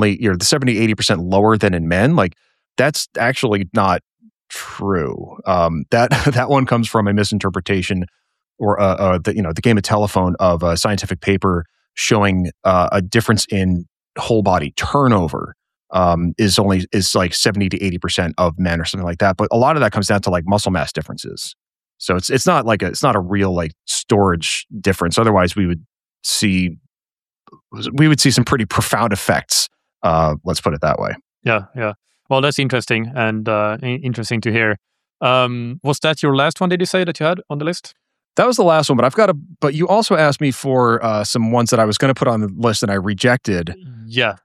80% lower than in men. Like that's actually not true. That one comes from a misinterpretation or the game of telephone of a scientific paper showing a difference in whole body turnover is like 70 to 80% of men or something like that. But a lot of that comes down to like muscle mass differences. So it's not a real like storage difference. Otherwise, we would see some pretty profound effects. Let's put it that way. Yeah. Well, that's interesting and interesting to hear. Was that your last one? Did you say that you had on the list? That was the last one, but But you also asked me for some ones that I was going to put on the list and I rejected. Yeah.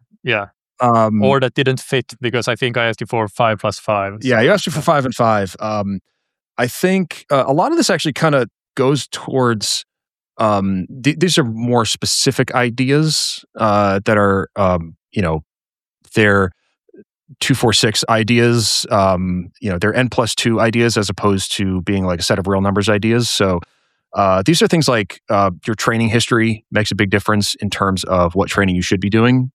Or that didn't fit because I think I asked you for 5 plus 5. So. Yeah, you asked me for 5 and 5. I think a lot of this actually kind of goes towards these are more specific ideas that are they're 2-4-6 ideas. They're n+2 ideas as opposed to being like a set of real numbers ideas. So these are things like your training history makes a big difference in terms of what training you should be doing.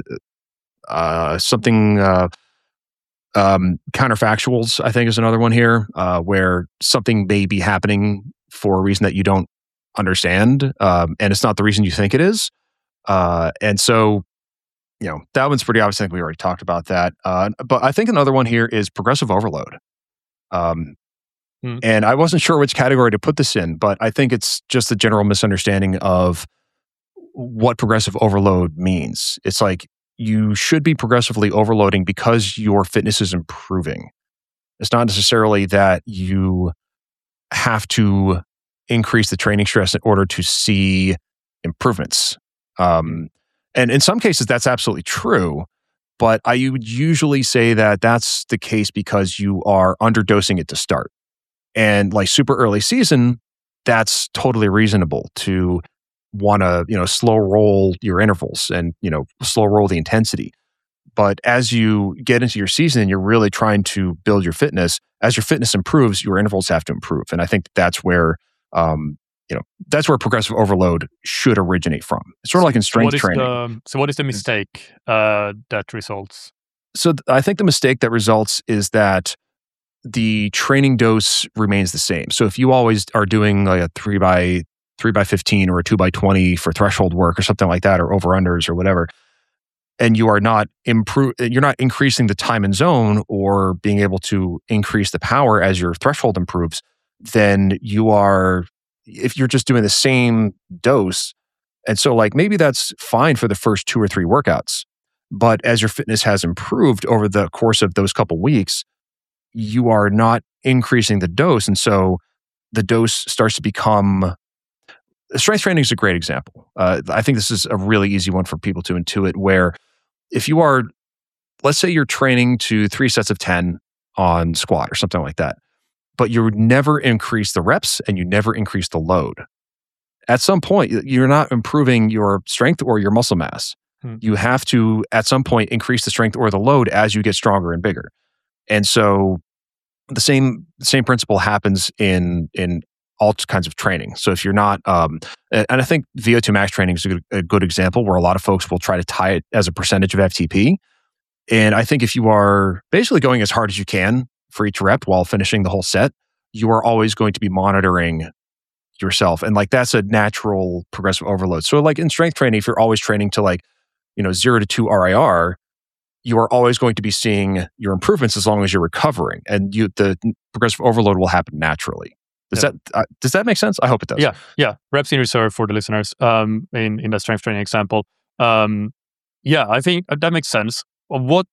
Counterfactuals, I think, is another one here, where something may be happening for a reason that you don't understand, and it's not the reason you think it is. And so, that one's pretty obvious. I think we already talked about that. But I think another one here is progressive overload. And I wasn't sure which category to put this in, but I think it's just a general misunderstanding of what progressive overload means. It's like, you should be progressively overloading because your fitness is improving. It's not necessarily that you have to increase the training stress in order to see improvements. And in some cases, that's absolutely true. But I would usually say that that's the case because you are underdosing it to start. And like super early season, that's totally reasonable to want to, slow roll your intervals and, slow roll the intensity. But as you get into your season and you're really trying to build your fitness, as your fitness improves, your intervals have to improve. And I think that's where that's where progressive overload should originate from. It's sort of like in strength training. So what is the mistake that results? So I think the mistake that results is that the training dose remains the same. So if you always are doing like a 3x15 or a 2x20 for threshold work or something like that, or over-unders or whatever, and you're not increasing the time and zone or being able to increase the power as your threshold improves, then if you're just doing the same dose, and so like maybe that's fine for the first 2 or 3 workouts, but as your fitness has improved over the course of those couple weeks, you are not increasing the dose, and so the dose starts to become. Strength training is a great example. I think this is a really easy one for people to intuit, where if you are, let's say you're training to 3 sets of 10 on squat or something like that, but you never increase the reps and you never increase the load. At some point, you're not improving your strength or your muscle mass. You have to, at some point, increase the strength or the load as you get stronger and bigger. And so the same principle happens in all kinds of training. So if you're not, and I think VO2 max training is a good example where a lot of folks will try to tie it as a percentage of FTP. And I think if you are basically going as hard as you can for each rep while finishing the whole set, you are always going to be monitoring yourself. And like that's a natural progressive overload. So like in strength training, if you're always training to 0 to 2 RIR, you are always going to be seeing your improvements as long as you're recovering. And the progressive overload will happen naturally. Does that make sense? I hope it does. Yeah. Reps in reserve for the listeners. In the strength training example, I think that makes sense. What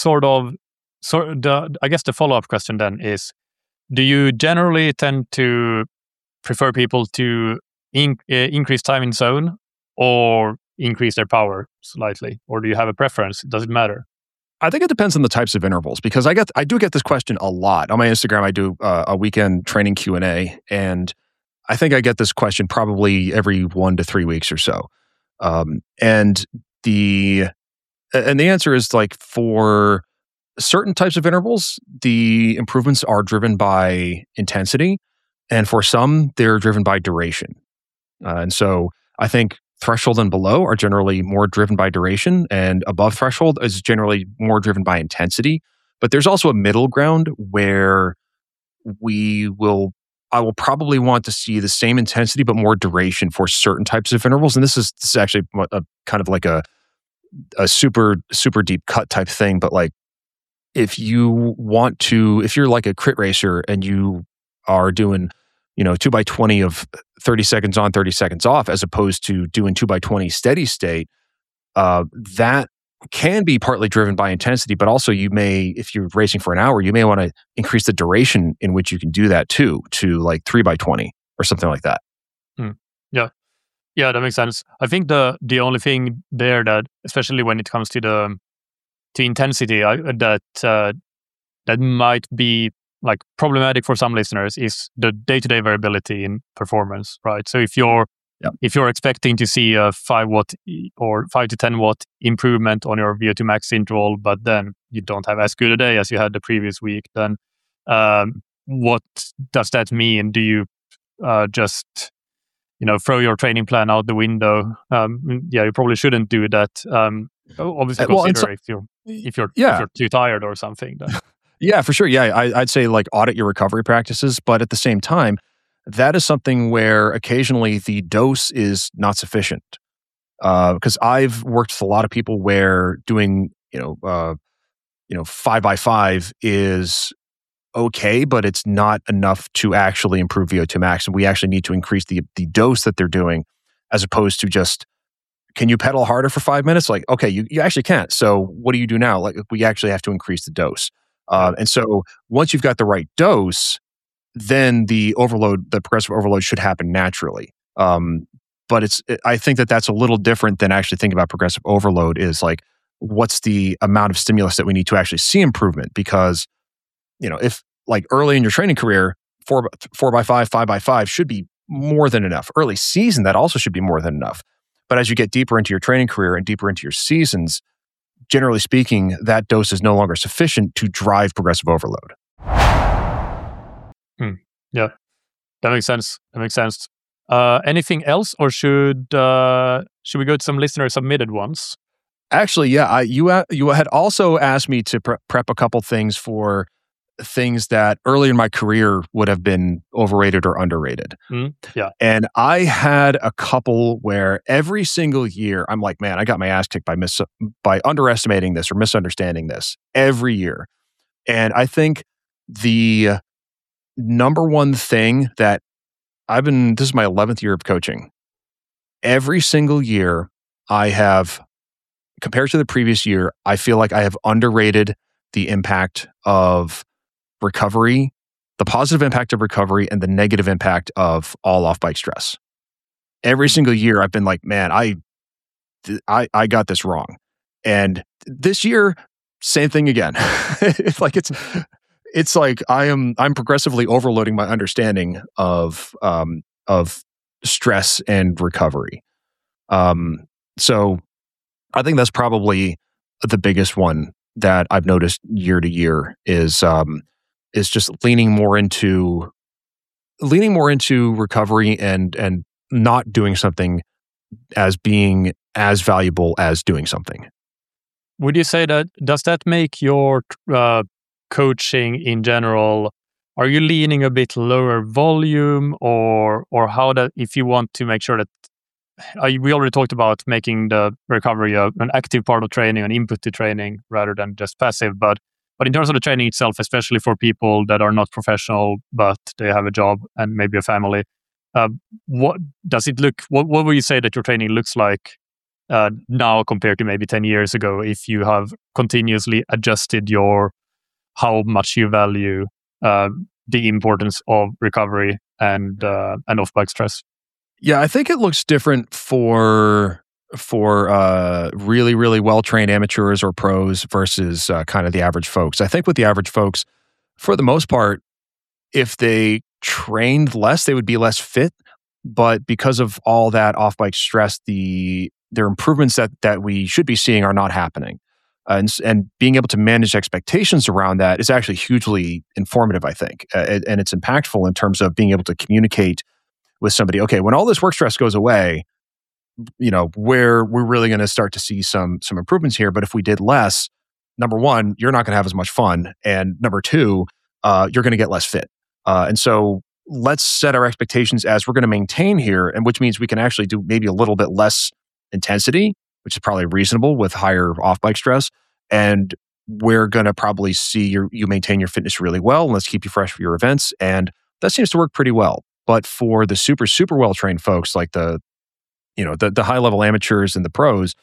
I guess the follow up question then is: do you generally tend to prefer people to increase time in zone or increase their power slightly, or do you have a preference? Does it matter? I think it depends on the types of intervals, because I do get this question a lot. On my Instagram, I do a weekend training Q&A, and I think I get this question probably every 1 to 3 weeks or so. And the answer is like for certain types of intervals, the improvements are driven by intensity, and for some, they're driven by duration. And so I think threshold and below are generally more driven by duration, and above threshold is generally more driven by intensity. But there's also a middle ground where I will probably want to see the same intensity but more duration for certain types of intervals. And this is actually a kind of like a super, super deep cut type thing. But like if you're like a crit racer and you are doing 2x20 of 30 seconds on, 30 seconds off, as opposed to doing 2x20 steady state, that can be partly driven by intensity, but also if you're racing for an hour, you may want to increase the duration in which you can do that too, to like 3x20 or something like that. Yeah, that makes sense. I think the only thing there that, especially when it comes to intensity, that might be like problematic for some listeners is the day-to-day variability in performance, right? So if you're expecting to see a 5 watt or 5 to 10 watt improvement on your VO2 max interval, but then you don't have as good a day as you had the previous week, then what does that mean? Do you just throw your training plan out the window? You probably shouldn't do that. Obviously, consider if you're too tired or something. Then. Yeah, for sure. Yeah, I'd say like audit your recovery practices, but at the same time, that is something where occasionally the dose is not sufficient. Because I've worked with a lot of people where doing 5x5 is okay, but it's not enough to actually improve VO2 max, and we actually need to increase the dose that they're doing, as opposed to just, can you pedal harder for 5 minutes? Like, okay, you actually can't. So what do you do now? Like, we actually have to increase the dose. And so once you've got the right dose, then the progressive overload should happen naturally. But I think that's a little different than actually thinking about progressive overload is like, what's the amount of stimulus that we need to actually see improvement? Because, if like early in your training career, 4x5, 5x5 should be more than enough. Early season, that also should be more than enough. But as you get deeper into your training career and deeper into your seasons, generally speaking, that dose is no longer sufficient to drive progressive overload. Yeah, that makes sense. Anything else, or should we go to some listener submitted ones? Actually, yeah, you had also asked me to prep a couple things for things that early in my career would have been overrated or underrated. Yeah. And I had a couple where every single year I'm like, man, I got my ass kicked by underestimating this or misunderstanding this every year. And I think the number one thing that this is my 11th year of coaching. Every single year I have, compared to the previous year, I feel like I have underrated the impact of recovery, the positive impact of recovery, and the negative impact of all off-bike stress. Every single year I've been like, man, I got this wrong. And this year, same thing again. It's like I'm progressively overloading my understanding of stress and recovery. So I think that's probably the biggest one that I've noticed year to year is just leaning more into recovery and not doing something as being as valuable as doing something. Would you say does that make your coaching in general? Are you leaning a bit lower volume, or how that, if you want to make sure that we already talked about making the recovery an active part of training, an input to training rather than just passive, but in terms of the training itself, especially for people that are not professional but they have a job and maybe a family, what does it look? What would you say that your training looks like now compared to maybe 10 years ago, if you have continuously adjusted how much you value the importance of recovery and off-bike stress? Yeah, I think it looks different for really, really well-trained amateurs or pros versus kind of the average folks. I think with the average folks, for the most part, if they trained less, they would be less fit. But because of all that off-bike stress, their improvements that we should be seeing are not happening. And being able to manage expectations around that is actually hugely informative, I think. And it's impactful in terms of being able to communicate with somebody, okay, when all this work stress goes away, we're really going to start to see some improvements here. But if we did less, number one, you're not going to have as much fun. And number two, you're going to get less fit. And so let's set our expectations as we're going to maintain here, and which means we can actually do maybe a little bit less intensity, which is probably reasonable with higher off-bike stress. And we're going to probably see you maintain your fitness really well, and let's keep you fresh for your events. And that seems to work pretty well. But for the super, super well-trained folks, like the high-level amateurs and the pros,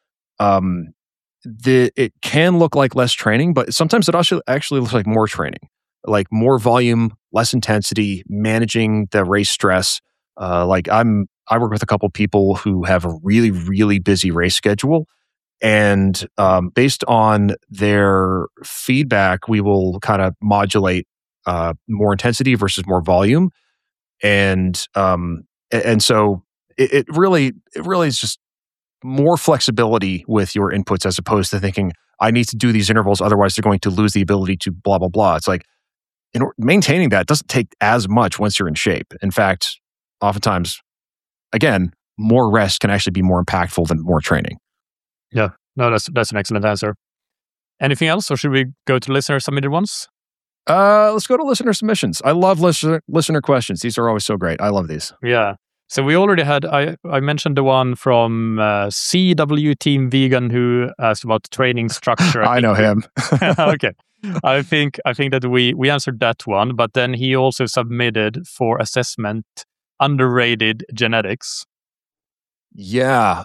it can look like less training, but sometimes it actually looks like more training, like more volume, less intensity, managing the race stress. I work with a couple people who have a really, really busy race schedule, and based on their feedback, we will kind of modulate more intensity versus more volume, and so it really is just more flexibility with your inputs as opposed to thinking, I need to do these intervals, otherwise they're going to lose the ability to blah, blah, blah. It's like, maintaining that doesn't take as much once you're in shape. In fact, oftentimes, again, more rest can actually be more impactful than more training. Yeah, no, that's an excellent answer. Anything else, or should we go to listener submitted ones? Let's go to listener submissions. I love listener questions. These are always so great. I love these. Yeah. So we already had, I mentioned the one from CW Team Vegan who asked about training structure. I know him. Okay. I think that we answered that one, but then he also submitted for assessment underrated genetics. Yeah.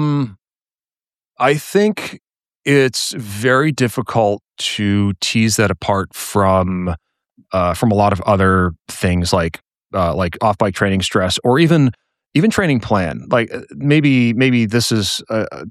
I think it's very difficult to tease that apart from a lot of other things like off-bike training stress, or even training plan. Like maybe this is a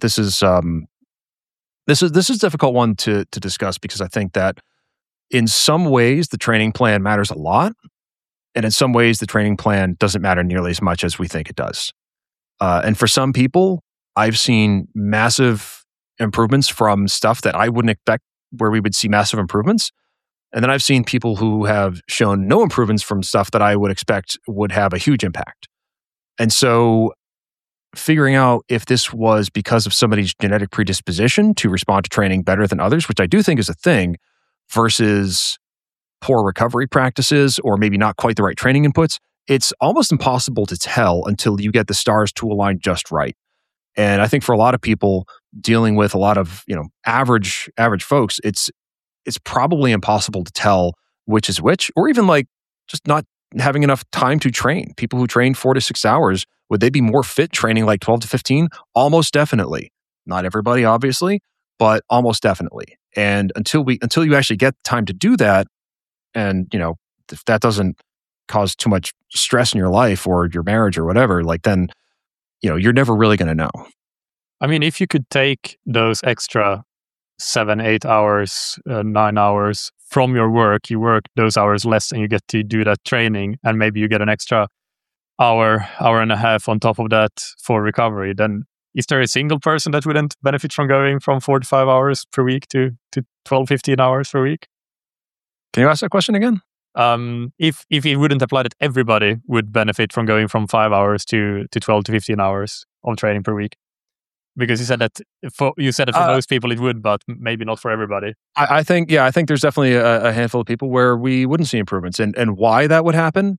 difficult one to discuss, because I think that in some ways the training plan matters a lot, and in some ways the training plan doesn't matter nearly as much as we think it does. And for some people, I've seen massive improvements from stuff that I wouldn't expect where we would see massive improvements. And then I've seen people who have shown no improvements from stuff that I would expect would have a huge impact. And so figuring out if this was because of somebody's genetic predisposition to respond to training better than others, which I do think is a thing, versus poor recovery practices or maybe not quite the right training inputs, it's almost impossible to tell until you get the stars to align just right. And I think for a lot of people dealing with a lot of, average folks, it's probably impossible to tell which is which, or even like just not having enough time to train. People who train 4 to 6 hours, would they be more fit training like 12 to 15? Almost definitely. Not everybody, obviously, but almost definitely. And until you actually get time to do that, and if that doesn't cause too much stress in your life or your marriage or whatever, like then you're never really going to know. I mean, if you could take those extra 7, 8 hours, 9 hours from your work, you work those hours less and you get to do that training, and maybe you get an extra hour and a half on top of that for recovery, then is there a single person that wouldn't benefit from going from 4 to 5 hours per week to 12, 15 hours per week? Can you ask that question again? If it wouldn't apply that everybody would benefit from going from 5 hours to 12 to 15 hours of training per week. Because you said that for most people it would, but maybe not for everybody. I think there's definitely a handful of people where we wouldn't see improvements, and why that would happen.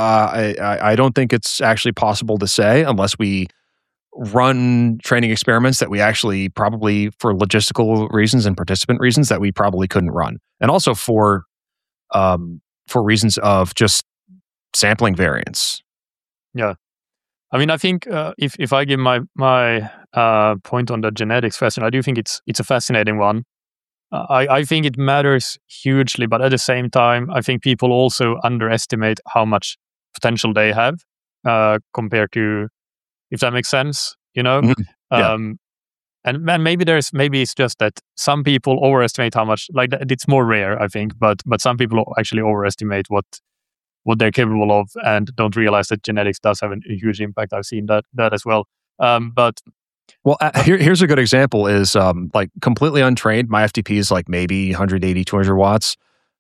I don't think it's actually possible to say unless we run training experiments that we actually probably, for logistical reasons and participant reasons, that we probably couldn't run, and also for reasons of just sampling variance. Yeah. I mean, I think if I give my point on the genetics question, I do think it's a fascinating one. I think it matters hugely, but at the same time, I think people also underestimate how much potential they have compared to, if that makes sense, Mm-hmm. Yeah. And maybe it's just that some people overestimate how much, like it's more rare, I think, but some people actually overestimate what they're capable of and don't realize that genetics does have a huge impact. I've seen that as well. Here's a good example is like completely untrained. My FTP is like maybe 180, 200 watts.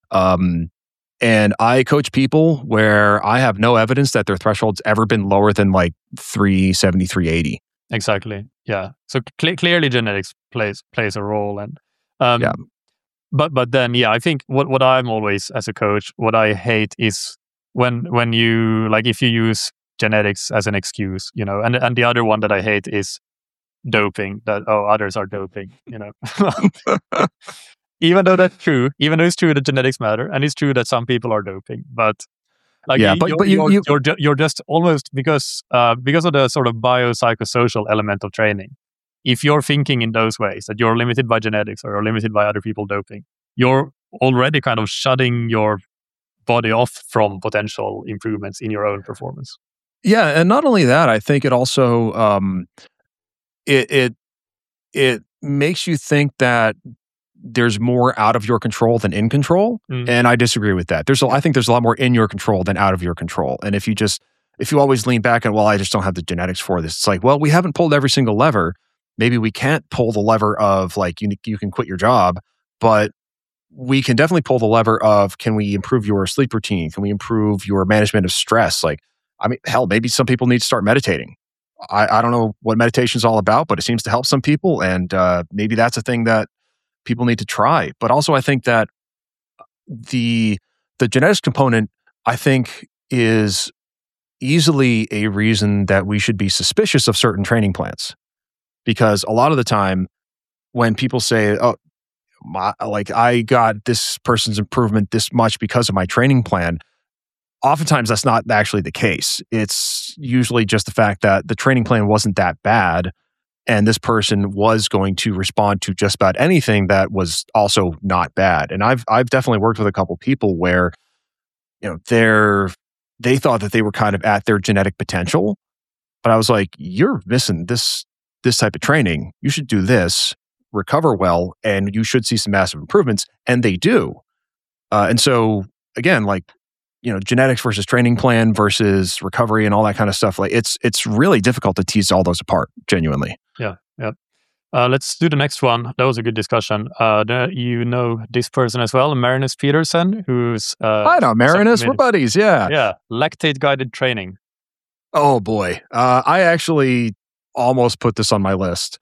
And I coach people where I have no evidence that their threshold's ever been lower than like 370, 380. Exactly. Yeah. So clearly genetics plays a role. And yeah. But then, yeah, I think what I'm always, as a coach, what I hate is when you, like, if you use genetics as an excuse, and the other one that I hate is doping, that others are doping, even though that's true, even though it's true that genetics matter, and it's true that some people are doping, but like, yeah, you're just almost, because of the sort of biopsychosocial element of training, if you're thinking in those ways that you're limited by genetics or you're limited by other people doping, you're already kind of shutting your body off from potential improvements in your own performance. Yeah, and not only that, I think it also it makes you think that there's more out of your control than in control, and I disagree with that. I think there's a lot more in your control than out of your control. And if you always lean back and, well, I just don't have the genetics for this, it's like, well, we haven't pulled every single lever. Maybe we can't pull the lever of like you can quit your job, but we can definitely pull the lever of, can we improve your sleep routine? Can we improve your management of stress? Like, I mean, hell, maybe some people need to start meditating. I don't know what meditation is all about, but it seems to help some people, and maybe that's a thing that people need to try. But also, I think that the genetics component, I think, is easily a reason that we should be suspicious of certain training plans. Because a lot of the time when people say, I got this person's improvement this much because of my training plan, oftentimes that's not actually the case. It's usually just the fact that the training plan wasn't that bad, and this person was going to respond to just about anything that was also not bad. And I've definitely worked with a couple people where, they thought that they were kind of at their genetic potential, but I was like, you're missing this type of training. You should do this, recover well, and you should see some massive improvements. And they do. And so again, like, genetics versus training plan versus recovery and all that kind of stuff. Like, it's really difficult to tease all those apart, genuinely. Yeah. Let's do the next one. That was a good discussion. You know this person as well, Marinus Peterson, who's I know Marinus. We're buddies. Yeah. Lactate guided training. Oh boy, I actually almost put this on my list.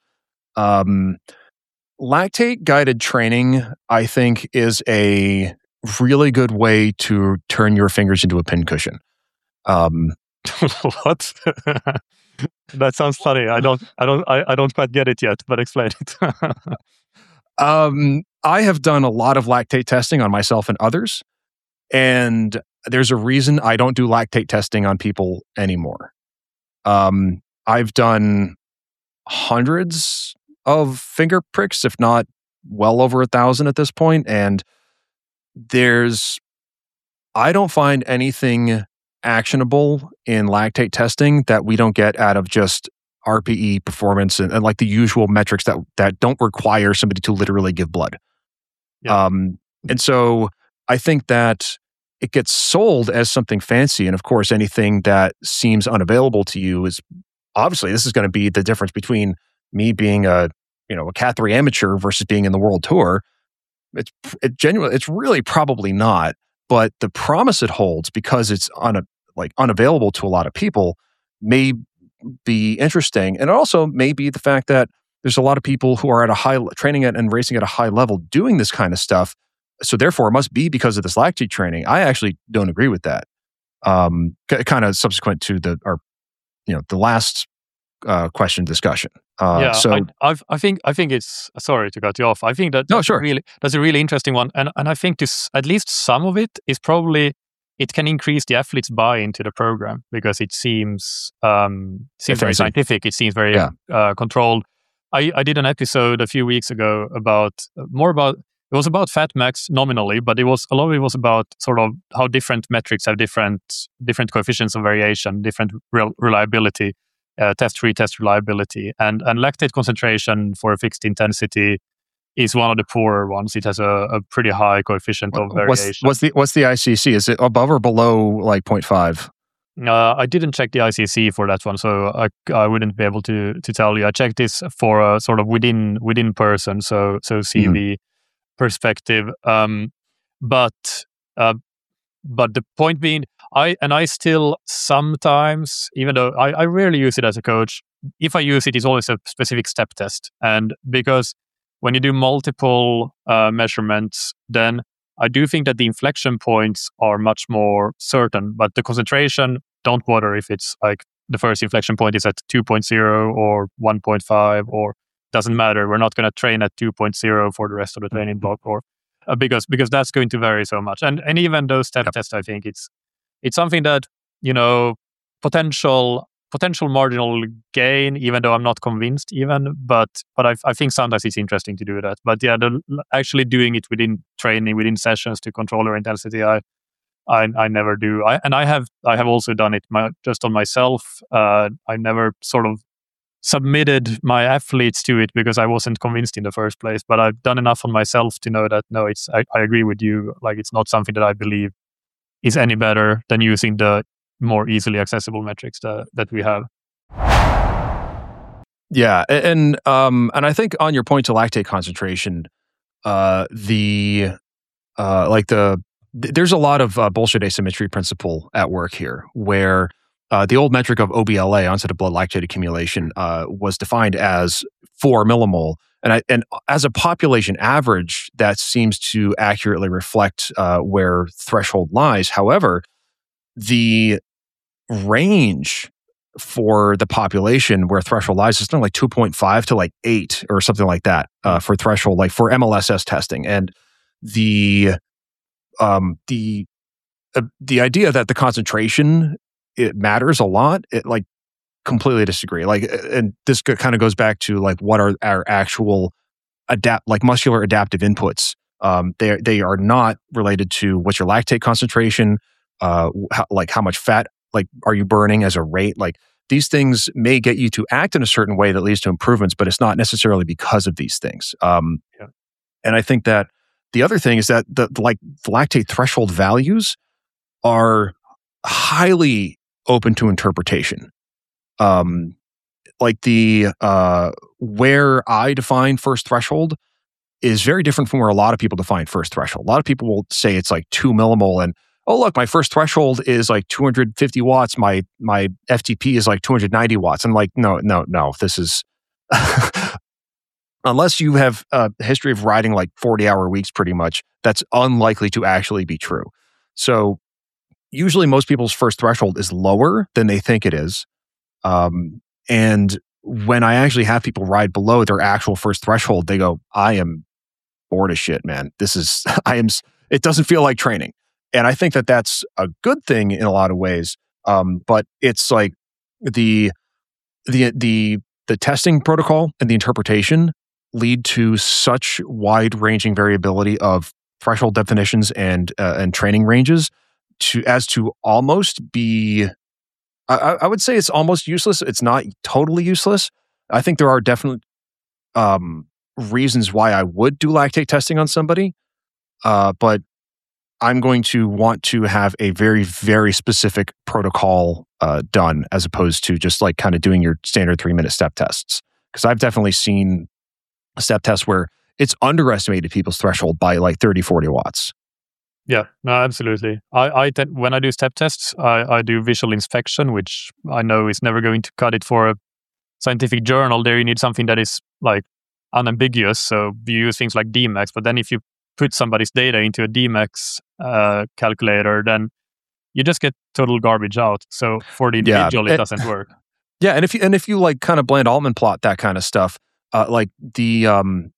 Lactate guided training, I think, is a really good way to turn your fingers into a pincushion. What? That sounds funny. I don't quite get it yet, but explain it. I have done a lot of lactate testing on myself and others, and there's a reason I don't do lactate testing on people anymore. I've done hundreds of finger pricks, if not well over 1,000 at this point, and I don't find anything actionable in lactate testing that we don't get out of just RPE performance and like the usual metrics that don't require somebody to literally give blood. Yeah. And so I think that it gets sold as something fancy. And of course, anything that seems unavailable to you is obviously this is going to be the difference between me being a Cath3 amateur versus being in the world tour. It's really probably not. But the promise it holds, because it's unavailable to a lot of people, may be interesting. And it also may be the fact that there's a lot of people who are training at and racing at a high level doing this kind of stuff. So therefore, it must be because of this lactate training. I actually don't agree with that. Kind of subsequent to the last question discussion. I think it's, sorry to cut you off. I think that that's a really interesting one, and I think at least some of it is probably it can increase the athlete's buy-in to the program because it seems very scientific. It seems very controlled. I did an episode a few weeks ago about it was about fat max nominally, but a lot of it was about sort of how different metrics have different coefficients of variation, different reliability. Test-free test reliability and lactate concentration for a fixed intensity is one of the poorer ones. It has a pretty high coefficient of variation. What's the ICC? Is it above or below like 0.5? I didn't check the ICC for that one, so I wouldn't be able to tell you. I checked this for a sort of within person, so see the perspective. But the point being, I still sometimes, even though I rarely use it as a coach, if I use it, it's always a specific step test. And because when you do multiple measurements, then I do think that the inflection points are much more certain. But the concentration, don't bother if it's like the first inflection point is at 2.0 or 1.5, or doesn't matter. We're not going to train at 2.0 for the rest of the training block, or because that's going to vary so much. And even those step tests, I think it's something that, potential marginal gain, even though I'm not convinced even, but I think sometimes it's interesting to do that. But actually doing it within training, within sessions to control your intensity, I never do. I have also done it just on myself. I never sort of submitted my athletes to it because I wasn't convinced in the first place. But I've done enough on myself to know that no, I agree with you. Like, it's not something that I believe is any better than using the more easily accessible metrics that we have. Yeah, and I think on your point to lactate concentration, there's a lot of bullshit asymmetry principle at work here, where the old metric of OBLA, onset of blood lactate accumulation, was defined as 4 millimole. And as a population average, that seems to accurately reflect where threshold lies. However, the range for the population where threshold lies is something like 2.5 to like 8 or something like that for threshold, like for MLSS testing. And the idea that the concentration, it matters a lot, it like completely disagree. Like, and this kind of goes back to like what are our actual muscular adaptive inputs. They are not related to what's your lactate concentration, how much fat are you burning as a rate. Like, these things may get you to act in a certain way that leads to improvements, but it's not necessarily because of these things. And I think that the other thing is that the lactate threshold values are highly open to interpretation. like the where I define first threshold is very different from where a lot of people define first threshold. A lot of people will say it's like 2 millimole, and oh look, my first threshold is like 250 watts. My FTP is like 290 watts. I'm like, no. This is unless you have a history of riding like 40-hour weeks, pretty much, that's unlikely to actually be true. So usually most people's first threshold is lower than they think it is. And when I actually have people ride below their actual first threshold, they go, I am bored as shit, man. It doesn't feel like training. And I think that that's a good thing in a lot of ways. But it's like the testing protocol and the interpretation lead to such wide-ranging variability of threshold definitions and training ranges to almost be. I would say it's almost useless. It's not totally useless. I think there are definite reasons why I would do lactate testing on somebody, but I'm going to want to have a very, very specific protocol done as opposed to just like kind of doing your standard 3-minute step tests. Because I've definitely seen step tests where it's underestimated people's threshold by like 30, 40 watts. Yeah, no, absolutely. When I do step tests, I do visual inspection, which I know is never going to cut it for a scientific journal. There you need something that is like unambiguous. So you use things like Dmax, but then if you put somebody's data into a Dmax calculator, then you just get total garbage out. So for the individual, it doesn't work. Yeah, and if you like kind of Bland-Altman plot that kind of stuff, like the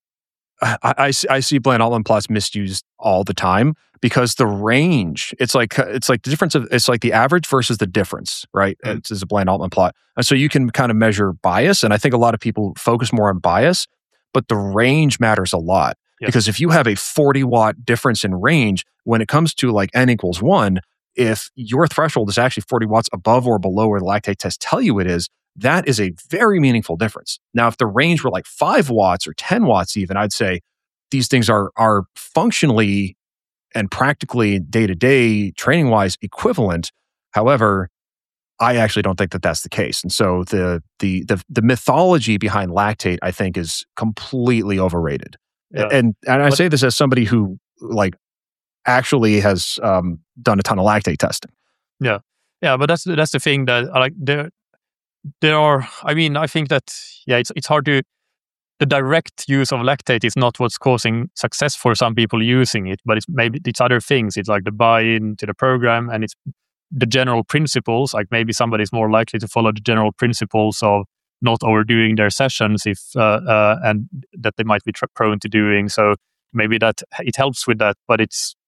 I see Bland-Altman plots misused all the time because the range, it's like the difference of, it's like the average versus the difference, right? Mm-hmm. It's a Bland-Altman plot. And so you can kind of measure bias. And I think a lot of people focus more on bias, but the range matters a lot. Yes. Because if you have a 40-watt difference in range, when it comes to like n equals 1, if your threshold is actually 40 watts above or below where the lactate tests tell you it is, that is a very meaningful difference. Now, if the range were like 5 watts or 10 watts even, I'd say these things are functionally and practically day-to-day training-wise equivalent. However, I actually don't think that that's the case. And so the mythology behind lactate, I think, is completely overrated. Yeah. And I say this as somebody who like actually has done a ton of lactate testing. Yeah, but that's the thing that like there are. I mean, I think that it's hard to. The direct use of lactate is not what's causing success for some people using it, but it's other things. It's like the buy-in to the program, and it's the general principles. Like maybe somebody's more likely to follow the general principles of not overdoing their sessions if and that they might be prone to doing. So maybe that it helps with that, but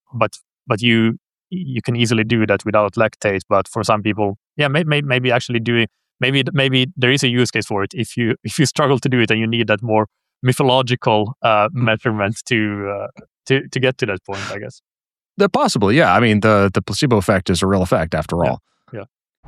you can easily do that without lactate. But for some people, maybe actually doing. Maybe there is a use case for it if you struggle to do it and you need that more mythological measurement to get to that point, I guess. Possibly, yeah. I mean, the placebo effect is a real effect after all. Yeah.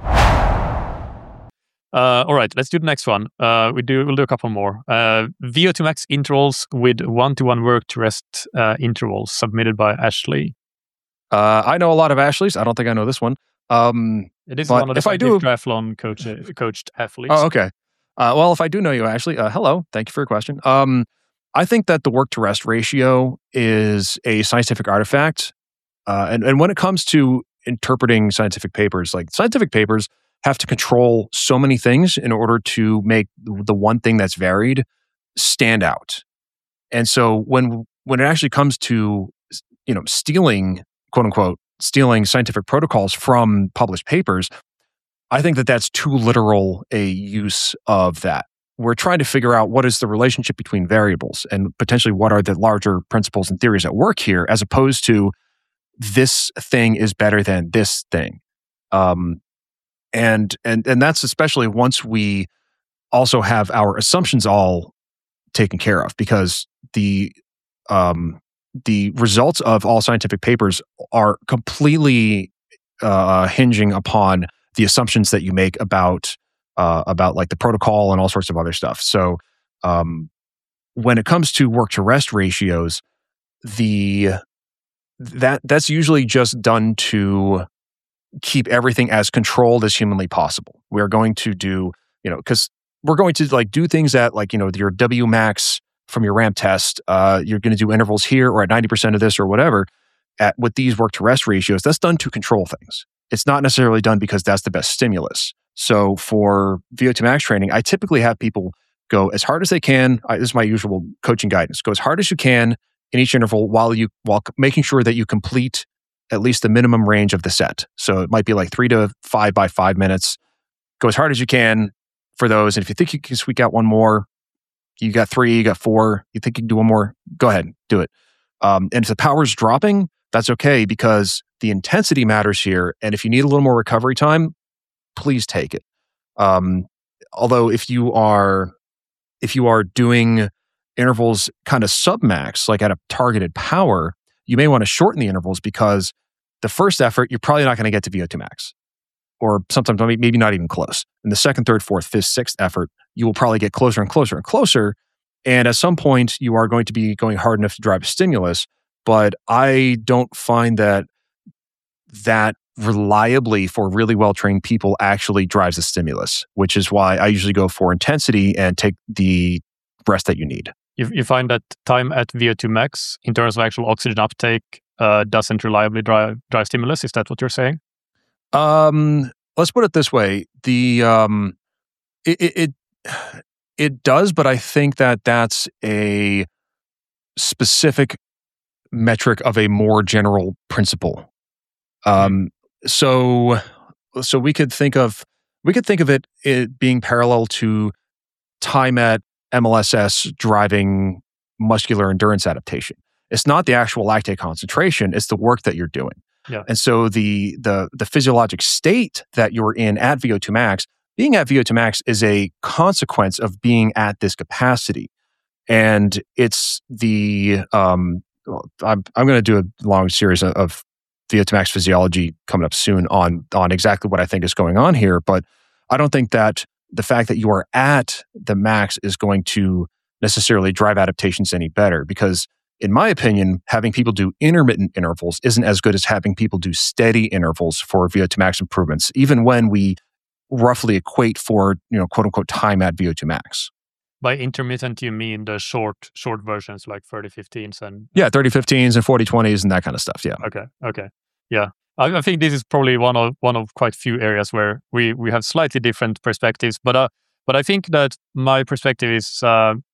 All right, let's do the next one. We'll do a couple more. VO2 max intervals with 1-to-1 work to rest intervals submitted by Ashley. I know a lot of Ashleys. I don't think I know this one. It is one of the triathlon coached athletes. Oh, okay. Well, if I do know you, Ashley, hello. Thank you for your question. I think that the work to rest ratio is a scientific artifact. And when it comes to interpreting scientific papers, like scientific papers have to control so many things in order to make the one thing that's varied stand out. And so when it actually comes to, stealing, quote unquote, stealing scientific protocols from published papers, I think that that's too literal a use of that. We're trying to figure out what is the relationship between variables and potentially what are the larger principles and theories at work here, as opposed to this thing is better than this thing. And that's especially once we also have our assumptions all taken care of, because the results of all scientific papers are completely hinging upon the assumptions that you make about like the protocol and all sorts of other stuff. So when it comes to work to rest ratios, that's usually just done to keep everything as controlled as humanly possible. We're going to do, because we're going to like do things at like, your W max from your ramp test. You're going to do intervals here or at 90% of this or whatever with these work to rest ratios. That's done to control things. It's not necessarily done because that's the best stimulus. So for VO2 max training, I typically have people go as hard as they can. This is my usual coaching guidance. Go as hard as you can in each interval while making sure that you complete at least the minimum range of the set. So it might be like 3 to 5 by 5 minutes. Go as hard as you can for those. And if you think you can squeak out one more, you got 3, you got 4, you think you can do one more, go ahead, do it. And if the power's dropping, that's okay because the intensity matters here. And if you need a little more recovery time, please take it. Although if you are doing intervals kind of sub-max, like at a targeted power, you may want to shorten the intervals because the first effort, you're probably not going to get to VO2 max. Or sometimes maybe not even close. In the second, third, fourth, fifth, sixth effort, you will probably get closer and closer and closer. And at some point, you are going to be going hard enough to drive a stimulus. But I don't find that reliably for really well-trained people actually drives a stimulus, which is why I usually go for intensity and take the rest that you need. You find that time at VO2 max in terms of actual oxygen uptake doesn't reliably drive stimulus? Is that what you're saying? Let's put it this way: it does, but I think that's a specific metric of a more general principle. So we could think of it being parallel to time at MLSS driving muscular endurance adaptation. It's not the actual lactate concentration; it's the work that you're doing. Yeah. And so the physiologic state that you're in at VO2 max, being at VO2 max is a consequence of being at this capacity. And it's I'm going to do a long series of VO2 max physiology coming up soon on exactly what I think is going on here. But I don't think that the fact that you are at the max is going to necessarily drive adaptations any better because in my opinion, having people do intermittent intervals isn't as good as having people do steady intervals for VO2 max improvements, even when we roughly equate for, quote unquote, time at VO2 max. By intermittent, you mean the short versions like 30-15s and... Yeah, 30-15s and 40-20s and that kind of stuff, yeah. Okay. Yeah. I think this is probably one of quite few areas where we have slightly different perspectives, but I think that my perspective is...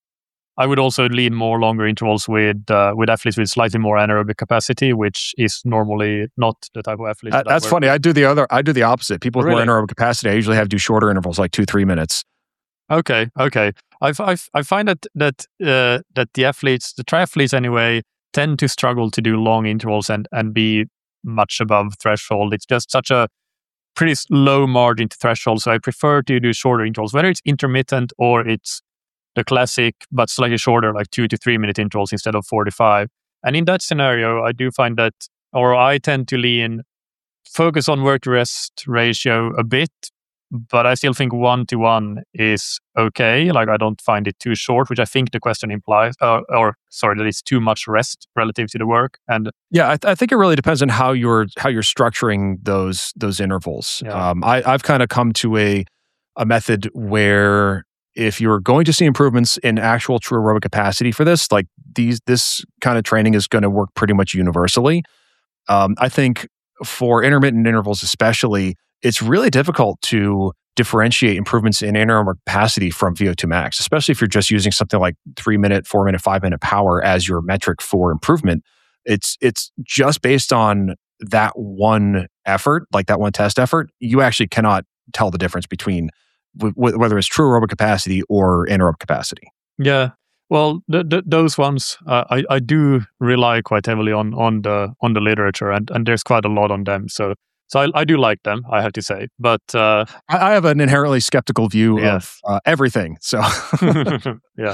I would also lean more longer intervals with athletes with slightly more anaerobic capacity, which is normally not the type of athlete. That's funny. I do the opposite. People with more anaerobic capacity, I usually have to do shorter intervals, like 2-3 minutes. Okay. I find that the triathletes anyway, tend to struggle to do long intervals and be much above threshold. It's just such a pretty low margin to threshold. So I prefer to do shorter intervals, whether it's intermittent or it's the classic, but slightly shorter, like 2 to 3 minute intervals instead of 45. And in that scenario, I do find that, or I tend to focus on work to rest ratio a bit, but I still think 1-to-1 is okay. Like I don't find it too short, which I think the question implies, that it's too much rest relative to the work. And yeah, I think it really depends on how you're structuring those intervals. Yeah. I've kind of come to a method where if you're going to see improvements in actual true aerobic capacity for this, like this kind of training is going to work pretty much universally. I think for intermittent intervals especially, it's really difficult to differentiate improvements in anaerobic capacity from VO2 max, especially if you're just using something like 3-minute, 4-minute, 5-minute power as your metric for improvement. It's just based on that one effort, like that one test effort, you actually cannot tell the difference between whether it's true aerobic capacity or anaerobic capacity. Yeah, well, those ones I do rely quite heavily on the literature, and there's quite a lot on them. So I do like them, I have to say. But I have an inherently skeptical view of everything. So yeah,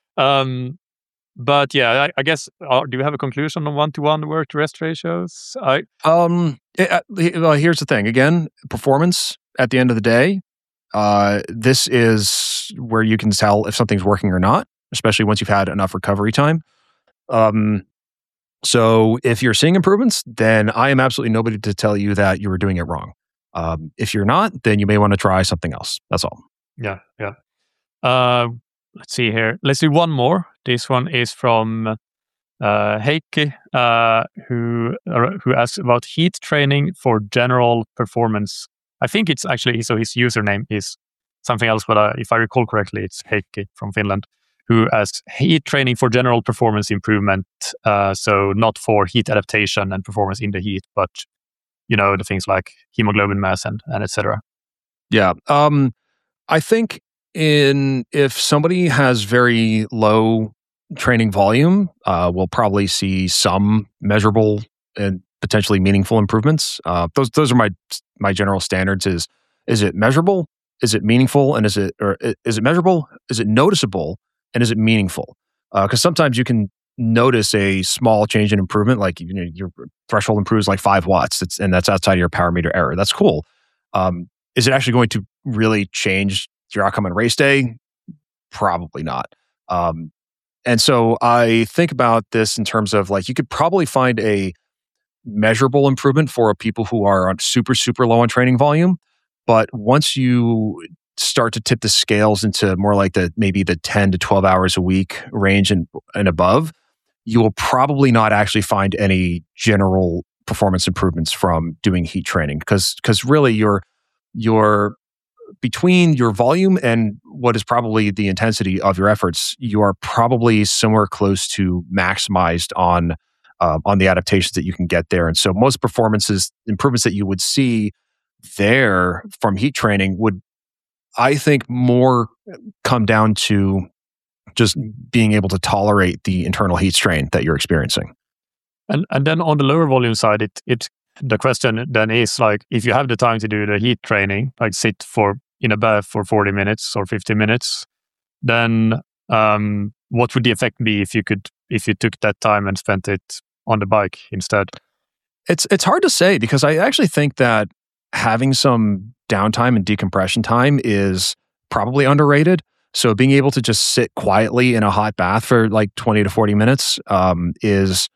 but yeah, I guess. Do you have a conclusion on 1-to-1 work to rest ratios? Well, here's the thing. Again, performance at the end of the day. This is where you can tell if something's working or not, especially once you've had enough recovery time. So if you're seeing improvements, then I am absolutely nobody to tell you that you were doing it wrong. If you're not, then you may want to try something else. That's all. Yeah. Let's see here. Let's do one more. This one is from Heikki, who asks about heat training for general performance. I think it's actually, so his username is something else, but if I recall correctly, it's Heikki from Finland, who asks heat training for general performance improvement. So not for heat adaptation and performance in the heat, but the things like hemoglobin mass and etc. Yeah. I think if somebody has very low training volume, we'll probably see some measurable and potentially meaningful improvements. Those are my general standards. Is it measurable? Is it meaningful? And is it measurable? Is it noticeable? And is it meaningful? Because sometimes you can notice a small change in improvement, like your threshold improves like 5 watts, and that's outside of your power meter error. That's cool. Is it actually going to really change your outcome on race day? Probably not. And so I think about this in terms of like, you could probably find a measurable improvement for people who are on super, super low on training volume. But once you start to tip the scales into more like maybe the 10 to 12 hours a week range and above, you will probably not actually find any general performance improvements from doing heat training, because really you're between your volume and what is probably the intensity of your efforts, you are probably somewhere close to maximized on the adaptations that you can get there. And so most improvements that you would see there from heat training would, I think, more come down to just being able to tolerate the internal heat strain that you're experiencing. And then on the lower volume side, the question then is like, if you have the time to do the heat training, like sit in a bath for 40 minutes or 50 minutes, then what would the effect be if you took that time and spent it on the bike instead? It's hard to say, because I actually think that having some downtime and decompression time is probably underrated. So being able to just sit quietly in a hot bath for like 20 to 40 minutes is,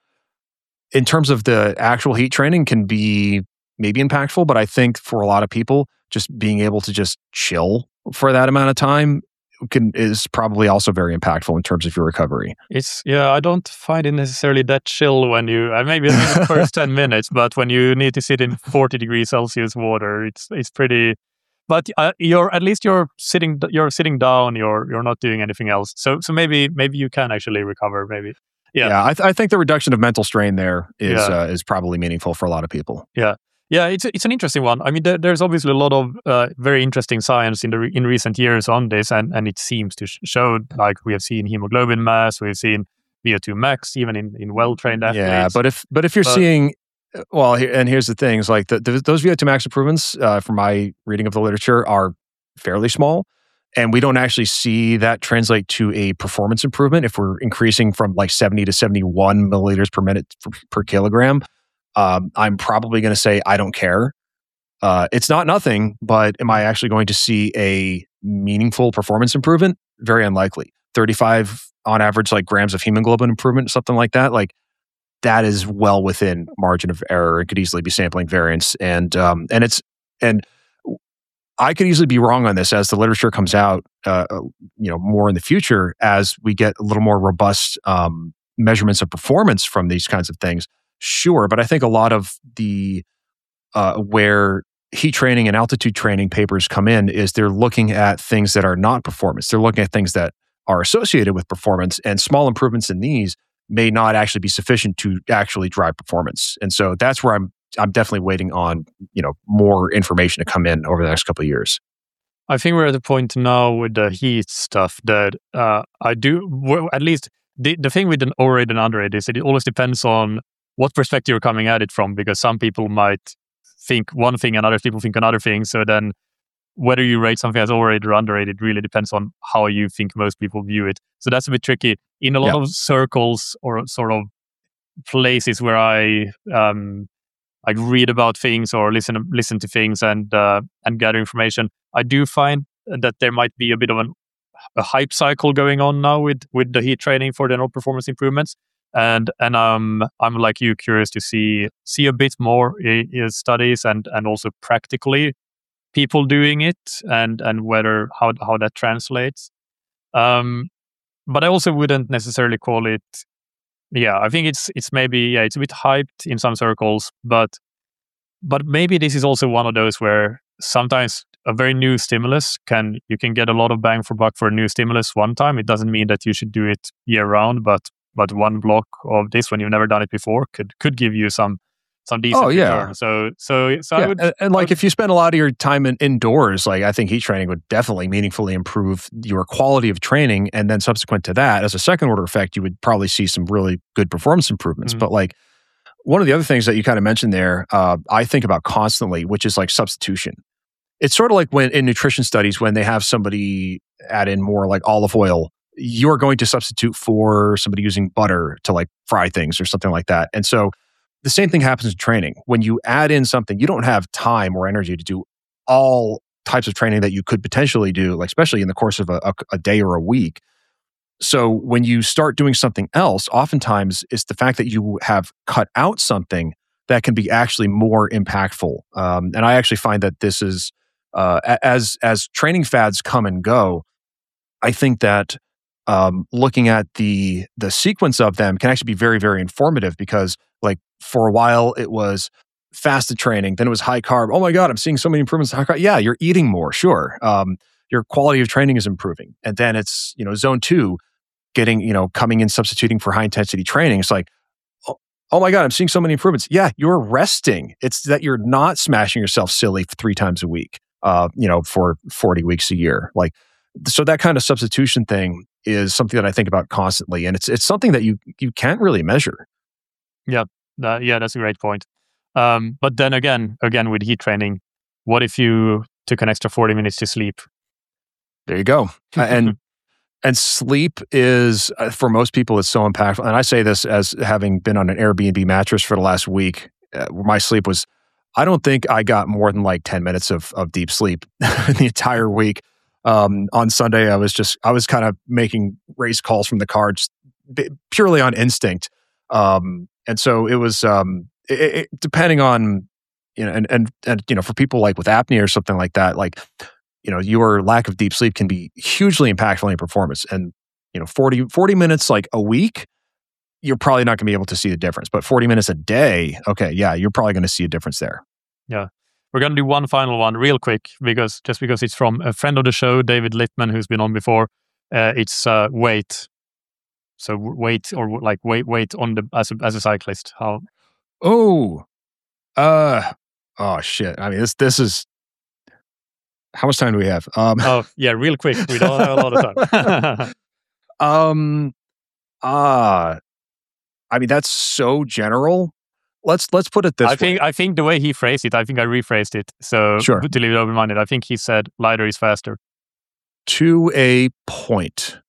in terms of the actual heat training, can be maybe impactful. But I think for a lot of people, just being able to just chill for that amount of time is probably also very impactful in terms of your recovery. I don't find it necessarily that chill when you maybe in the first 10 minutes, but when you need to sit in 40 degrees Celsius water, it's pretty. But you're sitting down. You're not doing anything else. So maybe you can actually recover. Maybe. Yeah. I think the reduction of mental strain there is probably meaningful for a lot of people. Yeah. Yeah, it's an interesting one. I mean, there's obviously a lot of very interesting science in recent years on this, and it seems to show, like we have seen hemoglobin mass, we've seen VO2 max, even in well-trained athletes. Yeah, but if you're seeing, well, and here's the thing: is like those VO2 max improvements, from my reading of the literature, are fairly small, and we don't actually see that translate to a performance improvement if we're increasing from like 70 to 71 milliliters per minute per kilogram. I'm probably going to say I don't care. It's not nothing, but am I actually going to see a meaningful performance improvement? Very unlikely. 35 on average, like grams of hemoglobin improvement, something like that. Like that is well within margin of error. It could easily be sampling variance, and I could easily be wrong on this as the literature comes out, more in the future as we get a little more robust measurements of performance from these kinds of things. Sure, but I think a lot of the where heat training and altitude training papers come in is they're looking at things that are not performance. They're looking at things that are associated with performance, and small improvements in these may not actually be sufficient to actually drive performance. And so that's where I'm definitely waiting on more information to come in over the next couple of years. I think we're at the point now with the heat stuff that at least the thing with an overrated and underrated is that it always depends on what perspective you're coming at it from, because some people might think one thing and other people think another thing. So then whether you rate something as overrated or underrated really depends on how you think most people view it. So that's a bit tricky. In a lot of circles or sort of places where I read about things or listen to things and gather information, I do find that there might be a bit of a hype cycle going on now with the heat training for general performance improvements. And I'm like you, curious to see a bit more studies and also practically people doing it and whether how that translates. But I also wouldn't necessarily call it. Yeah, I think it's maybe it's a bit hyped in some circles, but maybe this is also one of those where sometimes a very new stimulus you can get a lot of bang for buck for a new stimulus one time. It doesn't mean that you should do it year round, but one block of this when you've never done it before could give you some decent return. So I would, and like if you spend a lot of your time indoors, like I think heat training would definitely meaningfully improve your quality of training, and then subsequent to that, as a second order effect, you would probably see some really good performance improvements. But like one of the other things that you kind of mentioned there, I think about constantly, which is like substitution. It's sort of like when in nutrition studies, when they have somebody add in more like olive oil, you're going to substitute for somebody using butter to like fry things or something like that. And so the same thing happens in training. When you add in something, you don't have time or energy to do all types of training that you could potentially do, like especially in the course of a day or a week. So when you start doing something else, oftentimes it's the fact that you have cut out something that can be actually more impactful. And I actually find that this is, as training fads come and go, I think that looking at the sequence of them can actually be very, very informative, because like for a while it was fasted training, then it was high carb. Oh my God, I'm seeing so many improvements in high carb. Yeah, you're eating more, sure. Your quality of training is improving. And then it's, zone 2, getting, coming in, substituting for high intensity training. It's like, oh my God, I'm seeing so many improvements. Yeah, you're resting. It's that you're not smashing yourself silly 3 times a week, for 40 weeks a year. Like, so that kind of substitution thing is something that I think about constantly. And it's something that you can't really measure. Yeah, that's a great point. But then again with heat training, what if you took an extra 40 minutes to sleep? There you go. And sleep is, for most people, it's so impactful. And I say this as having been on an Airbnb mattress for the last week. My sleep was, I don't think I got more than like 10 minutes of deep sleep the entire week. On Sunday, I was kind of making race calls from the car just purely on instinct. And so it was, depending on, and for people like with apnea or something like that, like, your lack of deep sleep can be hugely impactful on your performance. And, 40 minutes like a week, you're probably not going to be able to see the difference. But 40 minutes a day, okay, yeah, you're probably going to see a difference there. Yeah. We're going to do one final one real quick, because it's from a friend of the show, David Littman, who's been on before. It's weight. So weight, or like weight on the as a cyclist. How? Oh shit. I mean, this is. How much time do we have? Real quick. We don't have a lot of time. I mean, that's so general. Let's put it this way. I think the way he phrased it, I think I rephrased it. So sure. To leave it open-minded, I think he said lighter is faster. To a point.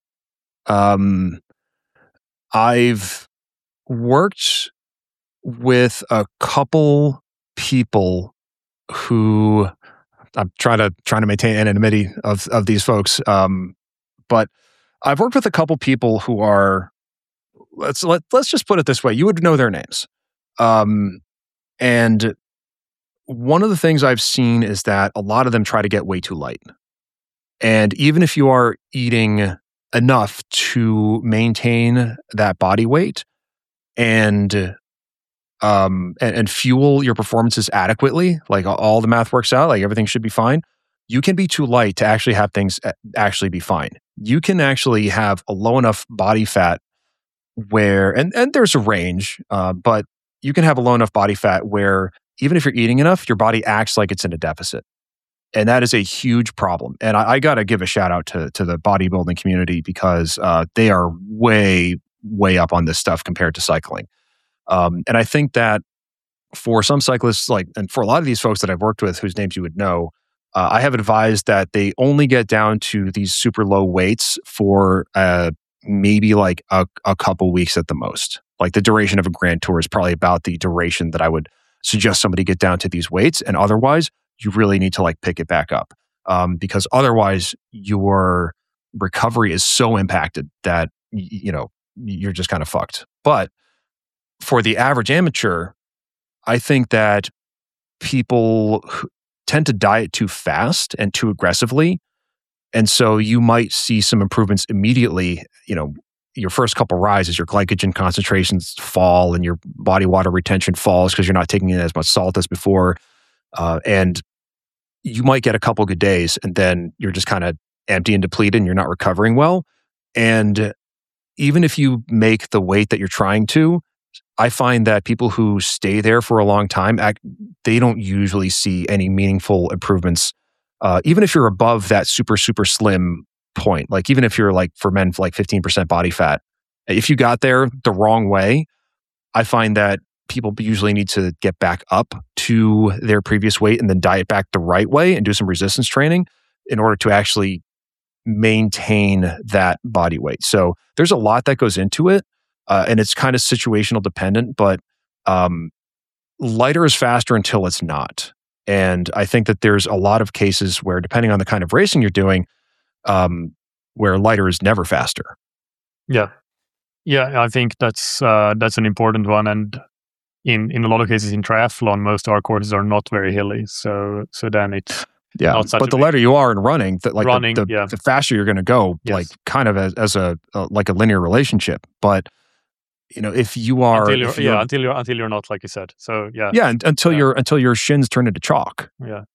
I've worked with a couple people who I'm trying to maintain anonymity of these folks. But I've worked with a couple people who are, let's just put it this way. You would know their names. And one of the things I've seen is that a lot of them try to get way too light. And even if you are eating enough to maintain that body weight and fuel your performances adequately, like all the math works out, like everything should be fine, you can be too light to actually have things actually be fine. You can actually have a low enough body fat where, and there's a range, but you can have a low enough body fat where even if you're eating enough, your body acts like it's in a deficit. And that is a huge problem. And I got to give a shout out to the bodybuilding community, because they are way, way up on this stuff compared to cycling. And I think that for some cyclists, and for a lot of these folks that I've worked with, whose names you would know, I have advised that they only get down to these super low weights for maybe like a couple weeks at the most. Like the duration of a Grand Tour is probably about the duration that I would suggest somebody get down to these weights. And otherwise, you really need to like pick it back up, because otherwise your recovery is so impacted that you're just kind of fucked. But for the average amateur, I think that people tend to diet too fast and too aggressively, And so you might see some improvements immediately. Your first couple rises, your glycogen concentrations fall and your body water retention falls because you're not taking in as much salt as before. And you might get a couple good days and then you're just kind of empty and depleted and you're not recovering well. And even if you make the weight that you're trying to, I find that people who stay there for a long time, they don't usually see any meaningful improvements. Even if you're above that super, super slim point, like even if you're like for men, like 15% body fat, if you got there the wrong way, I find that people usually need to get back up to their previous weight and then diet back the right way and do some resistance training in order to actually maintain that body weight. So there's a lot that goes into it, and it's kind of situational dependent, but lighter is faster until it's not. And I think that there's a lot of cases where, depending on the kind of racing you're doing, where lighter is never faster. Yeah. I think that's an important one. And in a lot of cases in triathlon, most of our courses are not very hilly. So then it's but the lighter you are in running, the faster you're going to go, like kind of as a like a linear relationship. But if you are until you're not, like you said. So until your shins turn into chalk.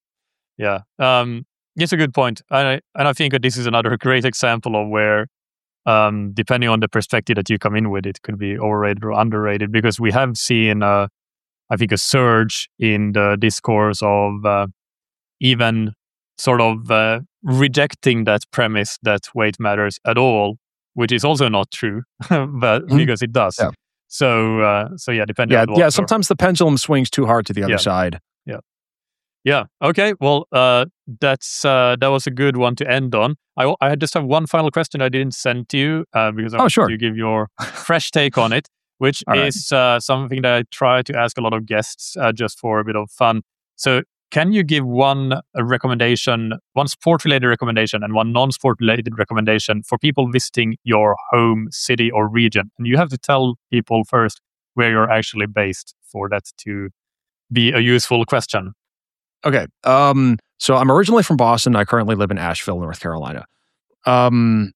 It's a good point, and I think that this is another great example of where, depending on the perspective that you come in with, it could be overrated or underrated. Because we have seen, I think, a surge in the discourse of even sort of rejecting that premise that weight matters at all, which is also not true, but because it does. Yeah. So depending on sometimes the pendulum swings too hard to the other side. Yeah. Okay. Well, that was a good one to end on. I just have one final question I didn't send to you because I want to give your fresh take on it, which is something that I try to ask a lot of guests just for a bit of fun. So, can you give one recommendation, one sport-related recommendation, and one non-sport-related recommendation for people visiting your home city or region? And you have to tell people first where you're actually based for that to be a useful question. Okay. So I'm originally from Boston. I currently live in Asheville, North Carolina. And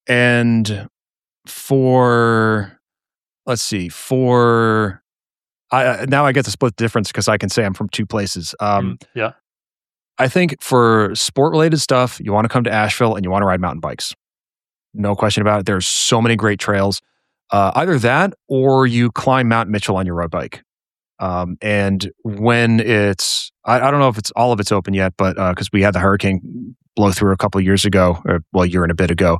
now I get to split the difference because I can say I'm from two places. I think for sport-related stuff, you want to come to Asheville and you want to ride mountain bikes. No question about it. There's so many great trails. Either that or you climb Mount Mitchell on your road bike. And when it's, I don't know if all of it's open yet, but because we had the hurricane blow through a couple of years ago, a year and a bit ago.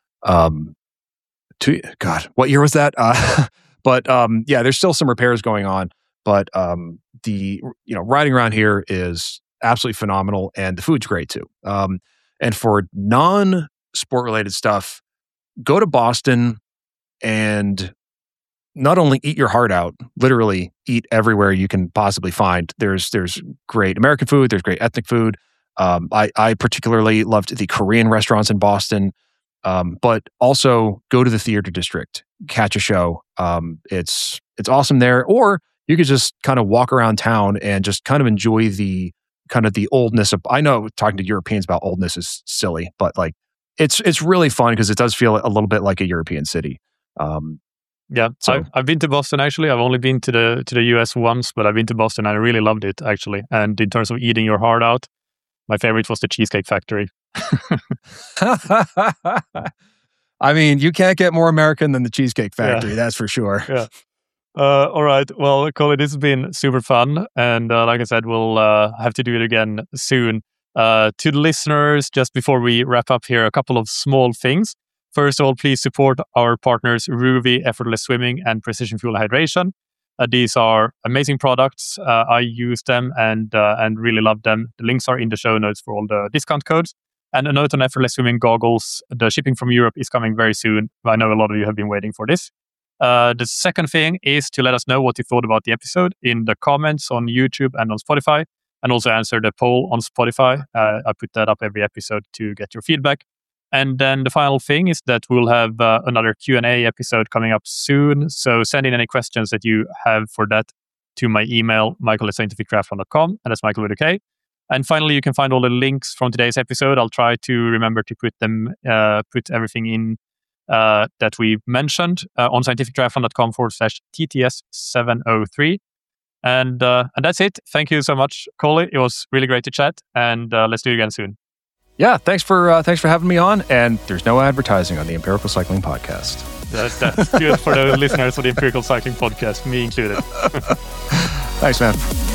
What year was that? But there's still some repairs going on. But the riding around here is absolutely phenomenal, and the food's great too. And for non-sport related stuff, go to Boston and not only eat your heart out, literally eat everywhere you can possibly find. There's great American food, there's great ethnic food. I particularly loved the Korean restaurants in Boston, but also go to the theater district, catch a show. It's awesome there. Or you could just kind of walk around town and just kind of enjoy the oldness of. I know talking to Europeans about oldness is silly, but like it's really fun because it does feel a little bit like a European city. So I've been to Boston actually. I've only been to the US once, but I've been to Boston and I really loved it actually. And in terms of eating your heart out, my favorite was the Cheesecake Factory. I mean, you can't get more American than the Cheesecake Factory, that's for sure. Yeah. All right. Well, Colin, this has been super fun. And like I said, we'll have to do it again soon. To the listeners, just before we wrap up here, a couple of small things. First of all, please support our partners, Ruvi, Effortless Swimming, and Precision Fuel Hydration. These are amazing products. I use them and really love them. The links are in the show notes for all the discount codes. And a note on Effortless Swimming goggles. The shipping from Europe is coming very soon. I know a lot of you have been waiting for this. The second thing is to let us know what you thought about the episode in the comments on YouTube and on Spotify, and also answer the poll on Spotify. I put that up every episode to get your feedback. And then the final thing is that we'll have another Q&A episode coming up soon. So send in any questions that you have for that to my email, michael@scientifictriathlon.com, and that's Michael with a K. And finally, you can find all the links from today's episode. I'll try to remember to put them, put everything in that we mentioned on scientifictriathlon.com/TTS703. And that's it. Thank you so much, Colly. It was really great to chat, and let's do it again soon. Yeah, thanks for having me on. And there's no advertising on the Empirical Cycling Podcast. That's good for the listeners of the Empirical Cycling Podcast, me included. Thanks, man.